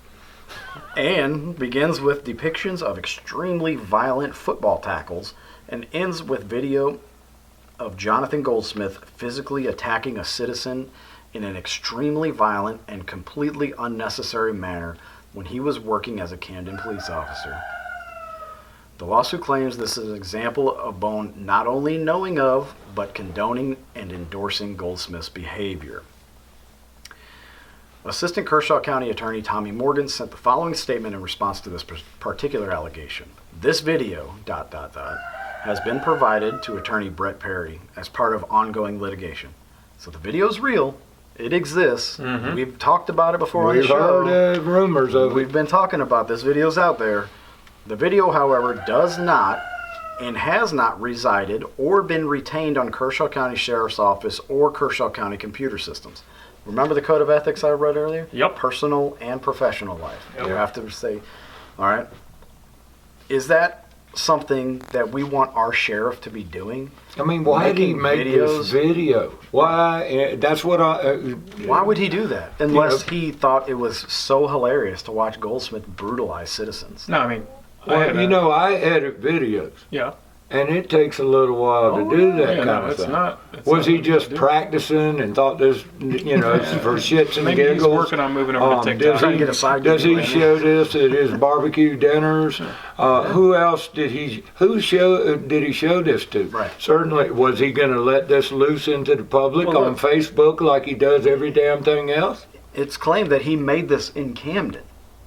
And begins with depictions of extremely violent football tackles and ends with video of Jonathan Goldsmith physically attacking a citizen in an extremely violent and completely unnecessary manner when he was working as a Camden police officer. The lawsuit claims this is an example of Bone not only knowing of, but condoning and endorsing Goldsmith's behavior. Assistant Kershaw County Attorney Tommy Morgan sent the following statement in response to this particular allegation. This video, ... has been provided to Attorney Brett Perry as part of ongoing litigation. So the video's real. It exists. We've talked about it before on the We've show. heard rumors of it. We've been talking about this. Video's out there. The video, however, does not and has not resided or been retained on Kershaw County Sheriff's Office or Kershaw County computer systems. Remember the code of ethics I read earlier? Yep. Personal and professional life. Yep. You have to say, all right, is that something that we want our sheriff to be doing? I mean, why did he Making make this videos? video? Why? That's what I. Why would he do that? Unless he thought it was so hilarious to watch Goldsmith brutalize citizens. No, I mean, Well, I edit videos, yeah. and it takes a little while to do that Yeah, kind no, of it's thing. not. It's Was not he what just do. practicing and thought this, you know, for shits and Maybe giggles? he's working on moving over to TikTok. Trying to get a side Does gig he in. show this at his barbecue dinners? Who else did he? Did he show this to? Right. Certainly, was he going to let this loose into the public Well, on Facebook like he does every damn thing else? It's claimed that he made this in Camden.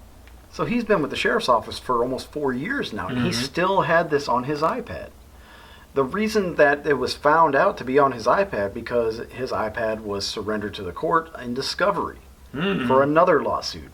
So he's been with the sheriff's office for almost 4 years now, and he still had this on his iPad. The reason that it was found out to be on his iPad because his iPad was surrendered to the court in discovery for another lawsuit.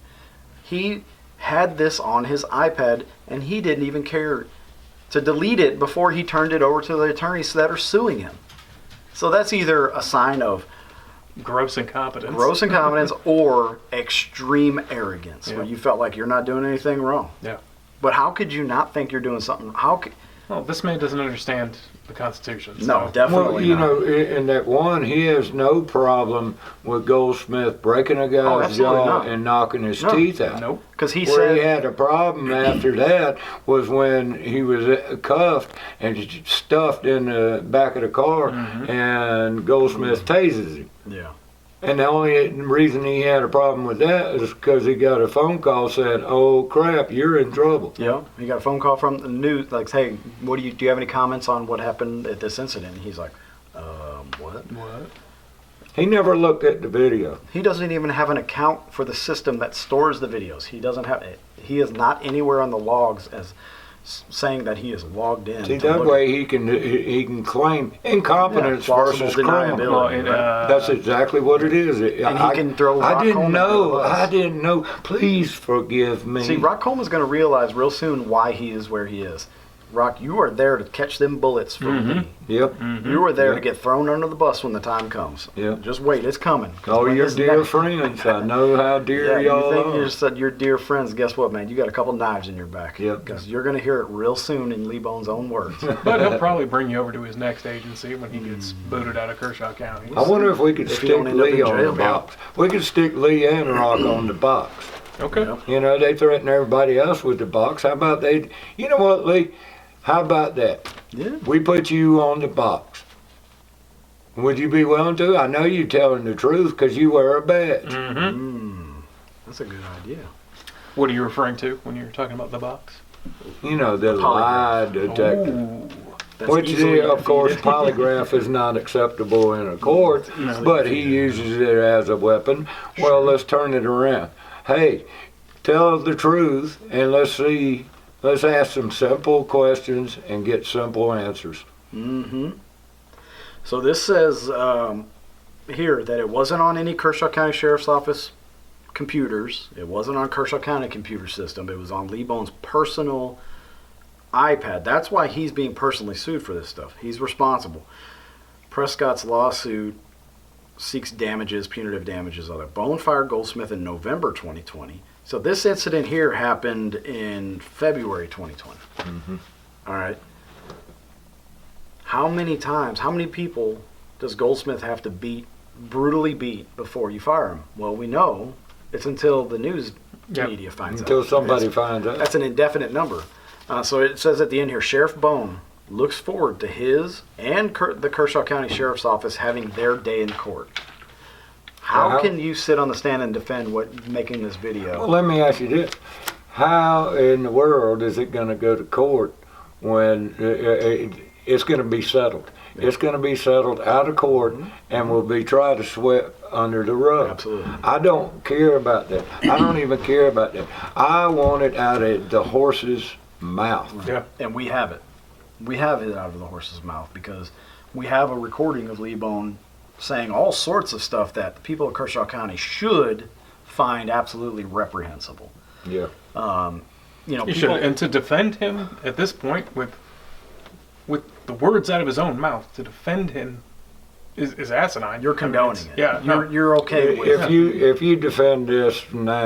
He had this on his iPad, and he didn't even care to delete it before he turned it over to the attorneys that are suing him. So that's either a sign of Gross incompetence. gross incompetence or extreme arrogance, where Yeah. you felt like you're not doing anything wrong. Yeah. But how could you not think you're doing something? How could, Well, this man doesn't understand the Constitution. no, so- definitely Well, you not. know, in that one, he has no problem with Goldsmith breaking a guy's absolutely jaw not. and knocking his No. teeth out. Nope. Because he Where said, he had a problem after that was when he was cuffed and stuffed in the back of the car, and Goldsmith tases him. yeah, And the only reason he had a problem with that is because he got a phone call saying, "Oh crap, you're in trouble." yeah. He got a phone call from the news, like, "Hey, do you have any comments on what happened at this incident?" And he's like, "What?" What? He never looked at the video. He doesn't even have an account for the system that stores the videos. He doesn't have it. He is not anywhere on the logs as saying that he is logged in. See, to that look way he can claim incompetence Yeah, plausible versus criminal. deniability. Well, it, That's exactly what it is. And he can throw Rock I didn't Coleman under know. the bus. I didn't know. Please forgive me. See, Rock Coleman's going to realize real soon why he is where he is. Rock, you are there to catch them bullets from me. Yep. You are there Yep. to get thrown under the bus when the time comes. Yep. Just wait, it's coming. 'Cause All when your this dear next- friends. I know how dear Yeah, you y'all think are. you just said your dear friends. Guess what, man? You got a couple knives in your back. Yep. Because you're going to hear it real soon in Lee Bone's own words. But he'll probably bring you over to his next agency when he gets booted out of Kershaw County. I wonder if we could If you stick don't end up in Lee on the jail, man. box. We could stick Lee and Rock on the box. Okay. Yep. You know, they threaten everybody else with the box. How about they? You know what, Lee? How about that? Yeah. We put you on the box. Would you be willing to? I know you're telling the truth because you wear a badge. Mm-hmm. That's a good idea. What are you referring to when you're talking about the box? You know, the lie detector. Ooh. That's Which, easily of course, defeated. polygraph is not acceptable in a court, but he uses it as a weapon. Well, let's turn it around. Hey, tell the truth and let's ask some simple questions and get simple answers. Mm-hmm. So this says here that it wasn't on any Kershaw County Sheriff's Office computers. It wasn't on Kershaw County computer system. It was on Lee Bone's personal iPad. That's why he's being personally sued for this stuff. He's responsible. Prescott's lawsuit seeks damages, punitive damages on it. Bone fired Goldsmith in November 2020. So this incident here happened in February 2020. All right. How many times, how many people does Goldsmith have to brutally beat before you fire him? Well, we know it's until the news Yep. media finds out. Until somebody That's- finds out. That's an indefinite number. So it says at the end here, Sheriff Bone looks forward to his and the Kershaw County Sheriff's Office having their day in court. How How- can you sit on the stand and defend making this Well, video? let me ask you this. How in the world is it going to go to court when it's going to be settled? It's going to be settled out of court and will be tried to sweep under the rug. Absolutely. I don't care about that. I don't even care about that. I want it out of the horse's mouth. Yeah. And we have it. We have it out of the horse's mouth because we have a recording of Lee Bone saying all sorts of stuff that the people of Kershaw County should find absolutely reprehensible. Yeah. You know, You people, should, and to defend him at this point with the words out of his own mouth, to defend him is asinine. you're I mean, condoning it. Yeah, You're okay with it. If you defend this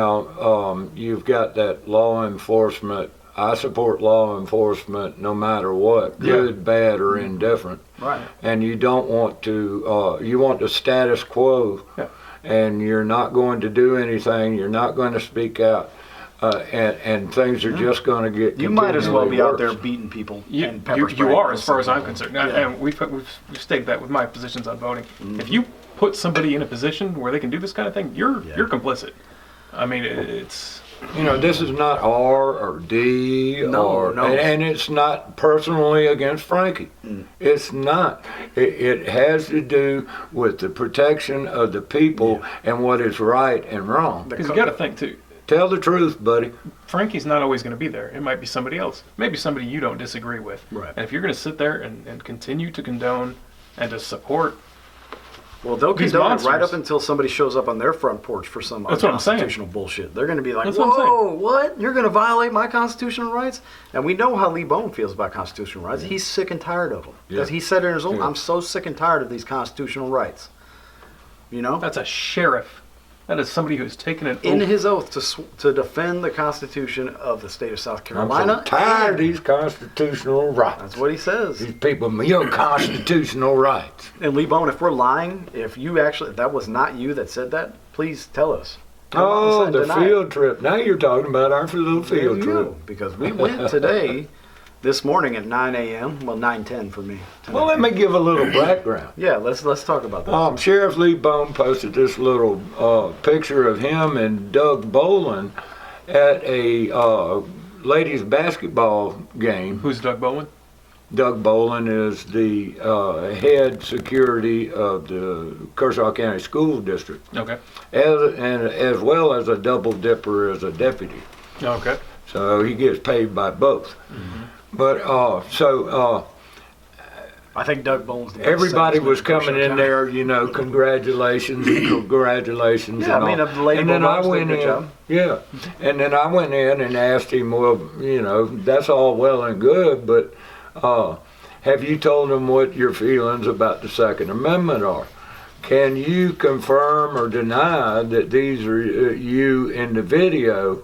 now, you've got that law enforcement. I support law enforcement no matter what, good, bad, or indifferent. Right. And you don't want to. You want the status quo, Yeah. and you're not going to do anything. You're not going to speak out, and things are just going to get. You might as well be out there worse. beating people You, and pepper you spraying are, as far as I'm people. concerned. Yeah. And we've stated that with my positions on voting. If you put somebody in a position where they can do this kind of thing, you're complicit. I mean, it's You know, this is not R or D No. and it's not personally against Frankie. It's not. It has to do with the protection of the people and what is right and wrong. because you got to think too. Tell the truth, buddy. Frankie's not always going to be there. It might be somebody else. Maybe somebody you don't disagree with. Right. And if you're going to sit there and continue to condone and to support, Well, they'll These condone it right monsters. up until somebody shows up on their front porch for some That's what I'm saying. unconstitutional bullshit. They're going to be like, That's what I'm saying. whoa, what? You're going to violate my constitutional rights? And we know how Lee Bone feels about constitutional rights. He's sick and tired of them. Because he said it in his own, Yeah. I'm so sick and tired of these constitutional rights. You know? that's a sheriff. That is somebody who's taken an In oath. his oath to defend the Constitution of the state of South I'm Carolina. so tired of and- these constitutional rights. That's what he says. These people, your constitutional rights. And Lee Bone, if we're lying, if that was not you that said that, please tell us. Come on Oh, and the deny it. field trip. Now you're talking about our little There field you trip. go. Because we went today, this morning at 9 a.m. Well, 9:10 for me. Well, let me give a little background. Yeah, let's talk about that. Sheriff Lee Bone posted this little picture of him and Doug Bolin at a ladies basketball game. Who's Doug Bowen? Doug Bolin is the head security of the Kershaw County School District, Okay. as well as a double dipper as a deputy. Okay. So he gets paid by both. But I think Doug Bone's the best everybody salesman was in Kershaw coming in County. there, you know, congratulations and congratulations. Yeah, and I mean, all. the lady And then I Bulldogs did a went good in, job. yeah, and then I went in and asked him, well, you know, that's all well and good, but have you told them what your feelings about the Second Amendment are? Can you confirm or deny that these are you in the video?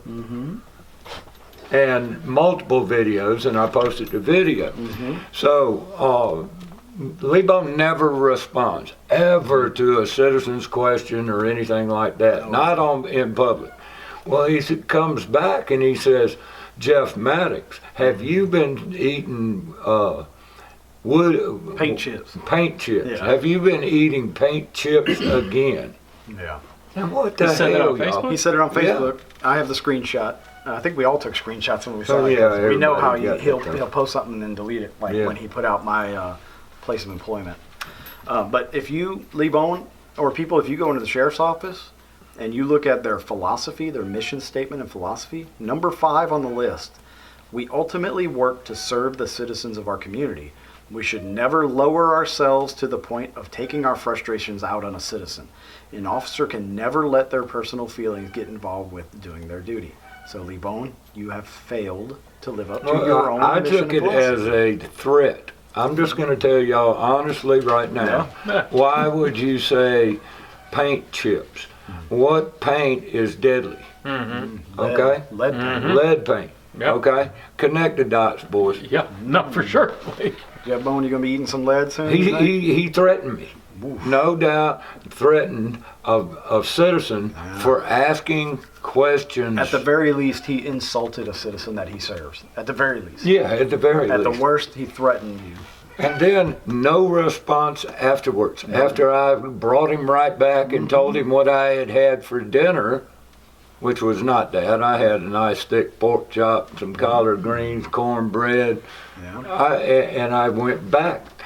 And multiple videos, and I posted the video. So Lee Bone never responds ever to a citizen's question or anything like that, not in public. Well, comes back and he says, Jeff Maddox, have you been eating Paint chips. Paint chips. Yeah. Have you been eating paint chips again? Yeah. And what the He said that hell, on y'all? Facebook? He said it on Yeah. Facebook. I have the screenshot. I think we all took screenshots when we saw Oh, it. yeah, We know how everybody got he'll that. he'll post something and then delete it, like Yeah. when he put out my place of employment. But if you, Lee Bone, or people, if you go into the sheriff's office and you look at their philosophy, their mission statement and philosophy, number 5 on the list, we ultimately work to serve the citizens of our community. We should never lower ourselves to the point of taking our frustrations out on a citizen. An officer can never let their personal feelings get involved with doing their duty. So, Lee Bone, you have failed to live up to your own I mission took and it as philosophy. a threat. I'm just going to tell y'all honestly right now. Yeah. Why would you say paint chips? What paint is deadly? Okay? Lead paint. Lead paint. Yep. Okay? Connect the dots, boys. Yeah. No, for sure. Jeff Bone, you gonna be eating some lead soon? He, you think? he threatened me. No doubt threatened a citizen for asking questions. At the very least, he insulted a citizen that he serves. At the very least. yeah, at the very At least. the worst, he threatened you. And then no response afterwards. After I brought him right back and told him what I had had for dinner, which was not that. I had a nice thick pork chop, some collard greens, cornbread, Yeah. and I went back.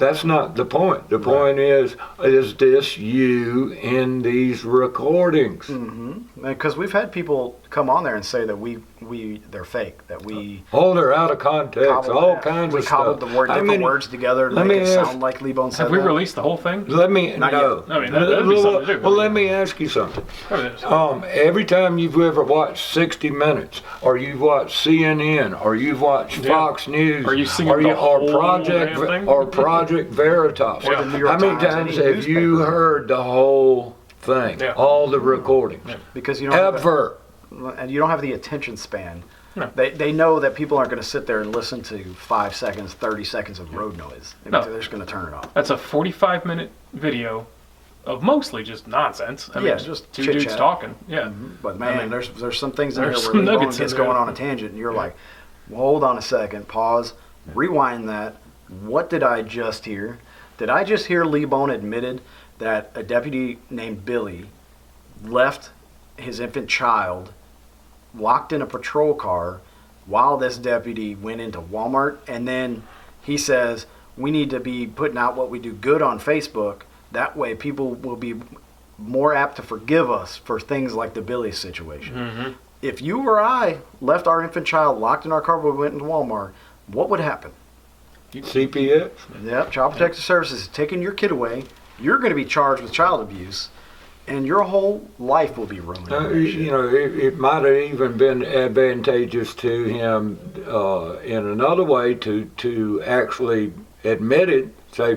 That's not the point. The point is this you in these recordings? Because we've had people come on there and say that they're fake, that we Oh, they're out of context. All kinds of stuff. cobbled the different words together to let make me it ask- sound like Lee Bone said Have we that. released the whole thing? Let me Not no. I mean, that'd be something to do. Well, let me ask you something. Every time you've ever watched 60 Minutes, or you've watched CNN, or you've watched Yeah. Fox News, Are you singing the whole Project damn thing? or Project Veritas, Or the New York how many Times, times any have you newspaper. heard the whole thing, Yeah. all the recordings? Because you don't have Ever? and you don't have the attention span. No. They know that people aren't going to sit there and listen to 5 seconds, 30 seconds of road noise. No. They're just going to turn it off. That's a 45-minute video of mostly just nonsense. I Yeah, mean, just two chit dudes chat. talking. Yeah. But man, I mean, there's some things in here there's where some Lee Bone nuggets in gets there. going on a tangent, and you're like, well, hold on a second, pause, rewind that. What did I just hear? Did I just hear Lee Bone admitted that a deputy named Billy left his infant child locked in a patrol car while this deputy went into Walmart? And then he says, we need to be putting out what we do good on Facebook. That way people will be more apt to forgive us for things like the Billy situation. If you or I left our infant child locked in our car when we went into Walmart, what would happen? CPS? Yep, Child Protective Services is taking your kid away. You're going to be charged with child abuse, and your whole life will be ruined. You know, it might have even been advantageous to him in another way to actually admit it. Say,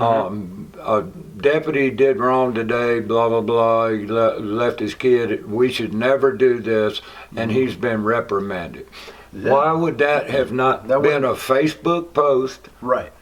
a deputy did wrong today, blah, blah, blah. He left his kid. We should never do this, and he's been reprimanded. Why would that have not That been would- a Facebook post Right.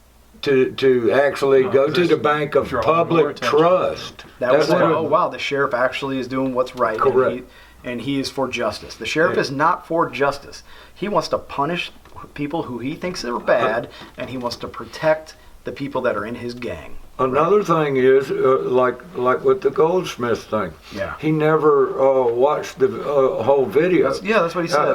to actually go to the bank of draw more public attention. trust? That was would've- oh wow, the sheriff actually is doing what's right. Correct. And he is for justice. The sheriff is not for justice. He wants to punish people who he thinks are bad, and he wants to protect the people that are in his gang. Another thing is, like with the Goldsmith thing. Yeah. He never watched the whole video. That's what he said.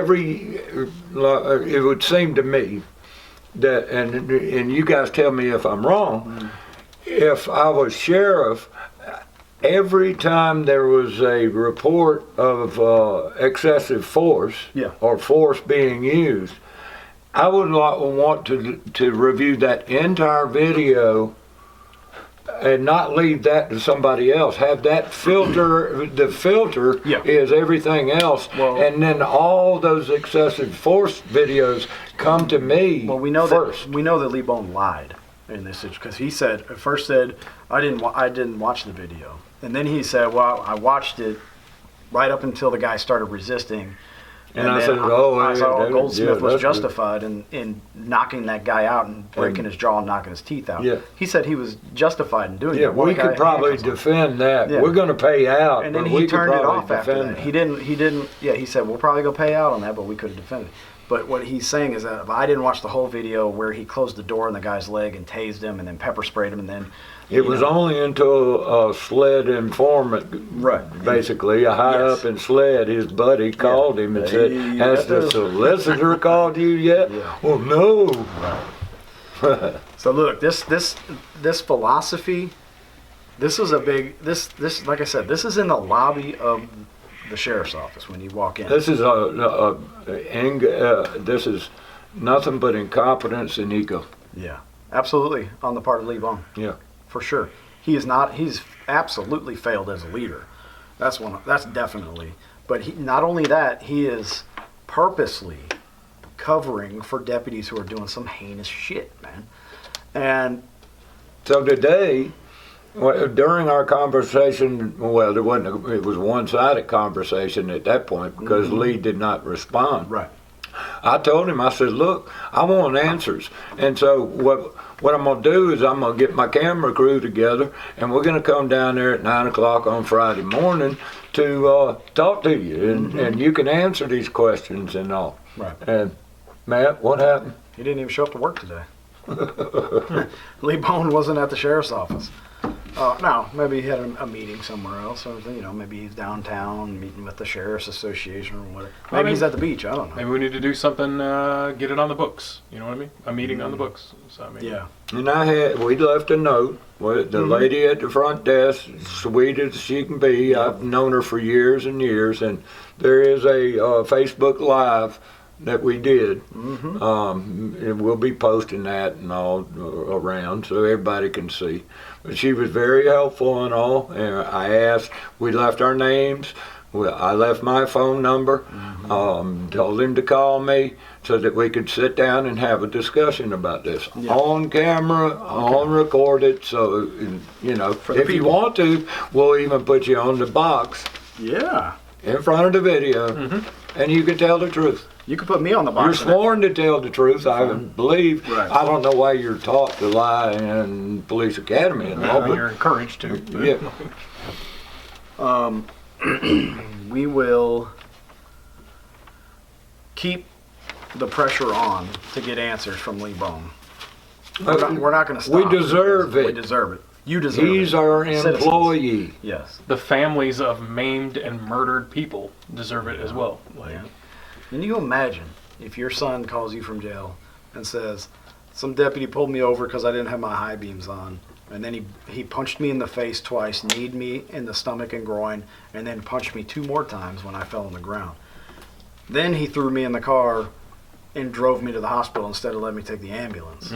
It would seem to me that, and you guys tell me if I'm wrong, if I was sheriff, every time there was a report of excessive force Yeah. or force being used, I would want to review that entire video and not leave that to somebody else. Have that filter. The filter Yeah. is everything else, Well- and then all those excessive force videos come to me Well, we know first. that Lee Bone lied in this because he said at first said I didn't watch the video, and then he said, well, I watched it right up until the guy started resisting. And I then said, oh, I saw that- Goldsmith yeah, was that's good. justified in knocking that guy out and breaking his jaw and knocking his teeth out. Yeah. He said he was justified in doing Yeah, it. One we guy could probably handcuffs him. defend that. Yeah. We're going to pay out, And then but he we could turned it probably off after defend that. He didn't. Yeah, he said we'll probably go pay out on that, but we could have defended. But what he's saying is that if I didn't watch the whole video where he closed the door on the guy's leg and tased him and then pepper sprayed him and then It was only until a SLED informant, Right. basically, a high Yes. up in SLED, his buddy called him and said, Hey, has the yeah. solicitor called you yet? Yeah. Well, no. So look, this philosophy, this is a big this like I said, this is in the lobby of the sheriff's office when you walk in. This is this is nothing but incompetence and ego. Yeah, absolutely on the part of Lee Bone. Yeah. For sure. He's absolutely failed as a leader. That's definitely. But not only that, he is purposely covering for deputies who are doing some heinous shit, man. And So today, during our conversation, well, it was a one-sided conversation at that point because Lee did not respond. right. I told him, I said, look, I want answers. And so what I'm going to do is I'm going to get my camera crew together, and we're going to come down there at 9 o'clock on Friday morning to talk to you, and you can answer these questions and all. Right. And, Matt, what happened? He didn't even show up to work today. Lee Bone wasn't at the sheriff's office. No, maybe he had a meeting somewhere else, or maybe he's downtown meeting with the sheriff's association or whatever. Maybe he's at the beach. I don't know. Maybe we need to do something, get it on the books. You know what I mean? A meeting on the books. So, I mean, Yeah. And we left a note with the lady at the front desk, sweet as she can be. I've known her for years and years, and there is a Facebook Live that we did. And we'll be posting that and all around so everybody can see. But she was very helpful and all. And I asked, we left our names. Well, I left my phone number, told him to call me so that we could sit down and have a discussion about this. On camera, on recorded, so, if you want to, we'll even put you on the box Yeah. in front of the video, and you can tell the truth. You could put me on the box. You're sworn to tell the truth, I believe. Right. I don't know why you're taught to lie in police academy and all, but you're encouraged to. yeah. We will keep the pressure on to get answers from Lee Bone. We're not going to stop. We deserve We it. deserve it. You deserve it. He's our Citizens. employee. Yes. The families of maimed and murdered people deserve it as well. Like, Yeah. Can you imagine if your son calls you from jail and says, some deputy pulled me over because I didn't have my high beams on, and then he punched me in the face twice, kneed me in the stomach and groin, and then punched me 2 more times when I fell on the ground. Then he threw me in the car and drove me to the hospital instead of letting me take the ambulance.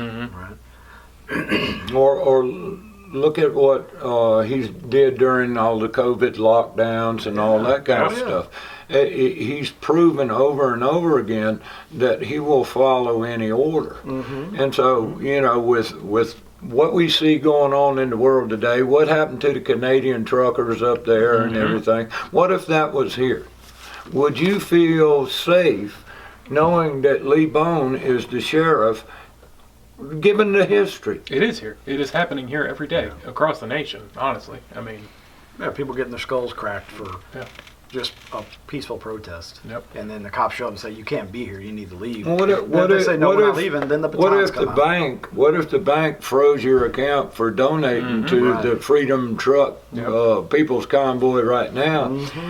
Right? Or look at what he did during all the COVID lockdowns and all that kind of stuff. He's proven over and over again that he will follow any order. And so, with what we see going on in the world today, what happened to the Canadian truckers up there and everything? What if that was here? Would you feel safe knowing that Lee Bone is the sheriff, given the history? it is here. It is happening here every day across the nation, honestly. I mean, Yeah, people getting their skulls cracked for Yeah. just a peaceful protest. Yep. And then the cops show up and say, you can't be here, you need to leave. Well, Then they say, no, we're not leaving, then the batons come out. What if the bank froze your account for donating to Right. the Freedom Truck People's Convoy right now?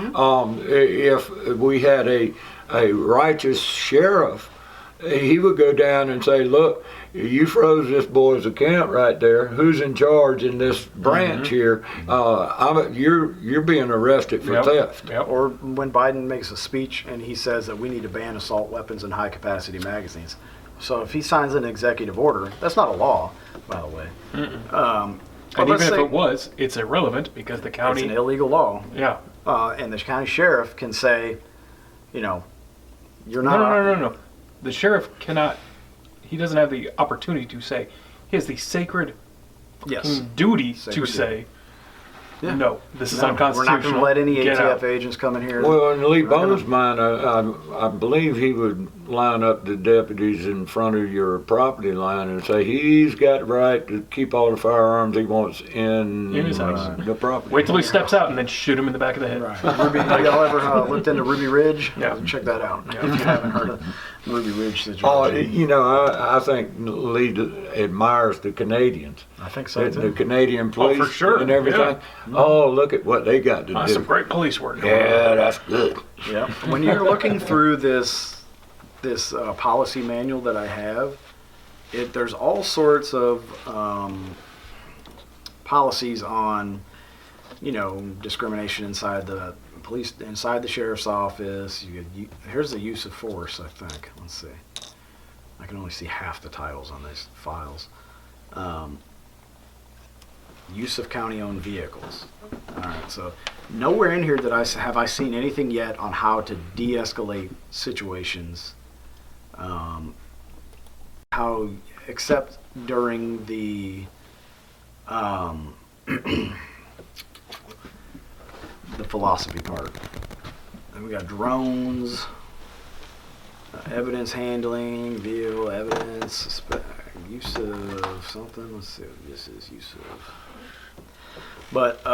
If we had a righteous sheriff, he would go down and say, look, you froze this boy's account right there. Who's in charge in this branch here? You're being arrested for theft. Yep. Or when Biden makes a speech and he says that we need to ban assault weapons and high-capacity magazines. So if he signs an executive order, that's not a law, by the way. And even if it was, it's irrelevant because the It's county. an illegal law. Yeah. And the county sheriff can say, you're not... No. The sheriff cannot. He doesn't have the opportunity to say. He has the sacred Yes. duty Sacred to duty. say, Yeah. no, this is No, unconstitutional. we're not going to let any Get out. ATF agents come in here. Well, in Lee We're not gonna- Bone's mind, I believe he would line up the deputies in front of your property line and say he's got the right to keep all the firearms he wants in his house. the property. Wait till he steps out and then shoot him in the back of the head. Right. Ruby, y'all ever looked into Ruby Ridge? Yeah. Check that out if you haven't heard of Ruby Ridge situation. I think Lee admires the Canadians, I think so the too. Canadian police for sure, and everything. yeah. Oh, look at what they got to That's do. some great police work. Yeah, that's good. Yeah. When you're looking through this policy manual that I have, there's all sorts of policies on, discrimination inside the police, inside the sheriff's office. Here's the use of force, I think. Let's see. I can only see half the titles on these files. Use of county-owned vehicles. All right, so nowhere in here that have I seen anything yet on how to de-escalate situations. How, except during the the philosophy part. Then we got drones, evidence handling, vehicle evidence, use of something. Let's see what this is. Use of. But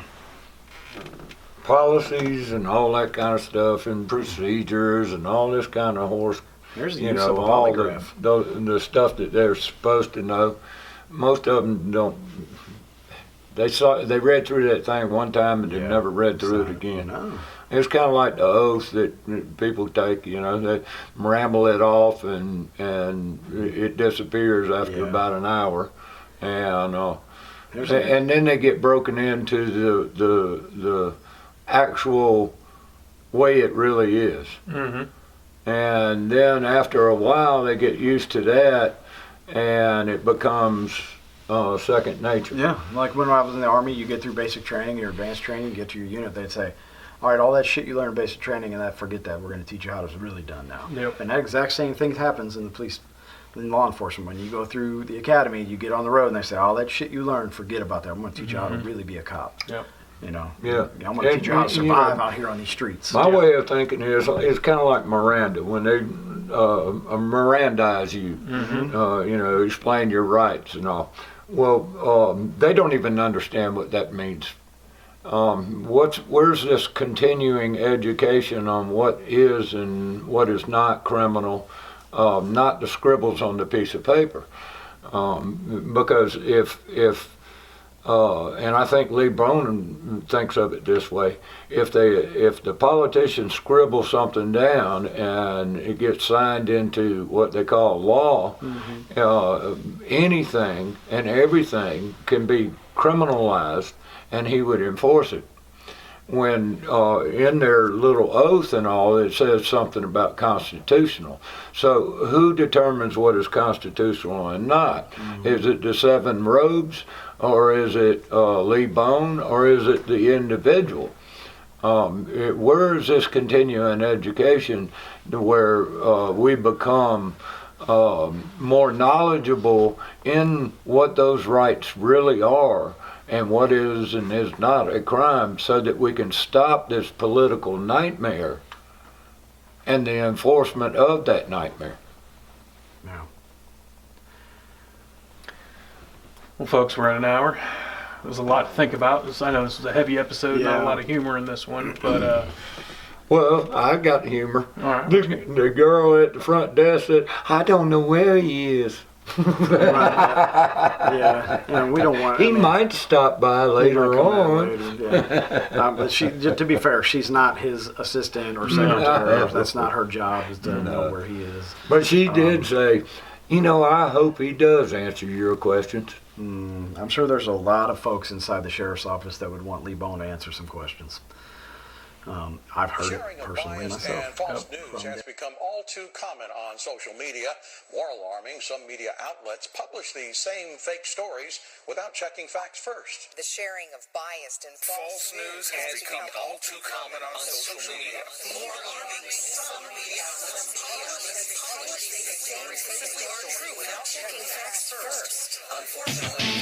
Policies and all that kind of stuff and procedures and all this kind of horse. there's the You use of a know, all polygraph. the stuff that they're supposed to know. Most of them don't. They read through that thing one time and they Yeah. never read through it again. No. It's kind of like the oath that people take, they ramble it off and it disappears after Yeah. about an hour. And There's and then they get broken into the actual way it really is. Mm-hmm. And then after a while they get used to that and it becomes second nature. Yeah, like when I was in the Army, you get through basic training, your advanced training, you get to your unit, they'd say, all right, all that shit you learned in basic training and that, forget that. We're going to teach you how it's really done now. Yep. And that exact same thing happens in the police, in law enforcement. When you go through the academy, you get on the road and they say, all that shit you learned, forget about that. I'm going to teach you how to really be a cop. Yep. Yeah. I'm going to teach you how to And, survive out here on these streets. My way of thinking is it's kind of like Miranda when they Mirandize you, explain your rights and all. Well, they don't even understand what that means. Where's this continuing education on what is and what is not criminal, not the scribbles on the piece of paper? Because if and I think Lee Bonin thinks of it this way: if the politicians scribble something down and it gets signed into what they call law, anything and everything can be criminalized, and he would enforce it. When in their little oath and all, it says something about constitutional. So who determines what is constitutional and not? Is it the seven robes, or is it Lee Bone, or is it the individual? Where is this continuing education where we become more knowledgeable in what those rights really are and what is and is not a crime, so that we can stop this political nightmare and the enforcement of that nightmare? Yeah. Well, folks, we're at an hour. There's a lot to think about. I know this is a heavy episode, not Yeah. a lot of humor in this one, but Well, I got humor. all right. The girl at the front desk said, "I don't know where he is." Yeah, we don't want. He might stop by later on. But to be fair, she's not his assistant or secretary. That's not her job, is to know where he is. But she did say, I hope he does answer your questions. I'm sure there's a lot of folks inside the sheriff's office that would want Lee Bone to answer some questions. I've heard Sharing it of personally biased myself. and false news has become all too common on social media. More alarming, some media outlets publish these same fake stories without checking facts first. The sharing of biased and false news has become all too common on social media. More alarming, some media outlets publish these fake stories that are true without checking facts first. Unfortunately,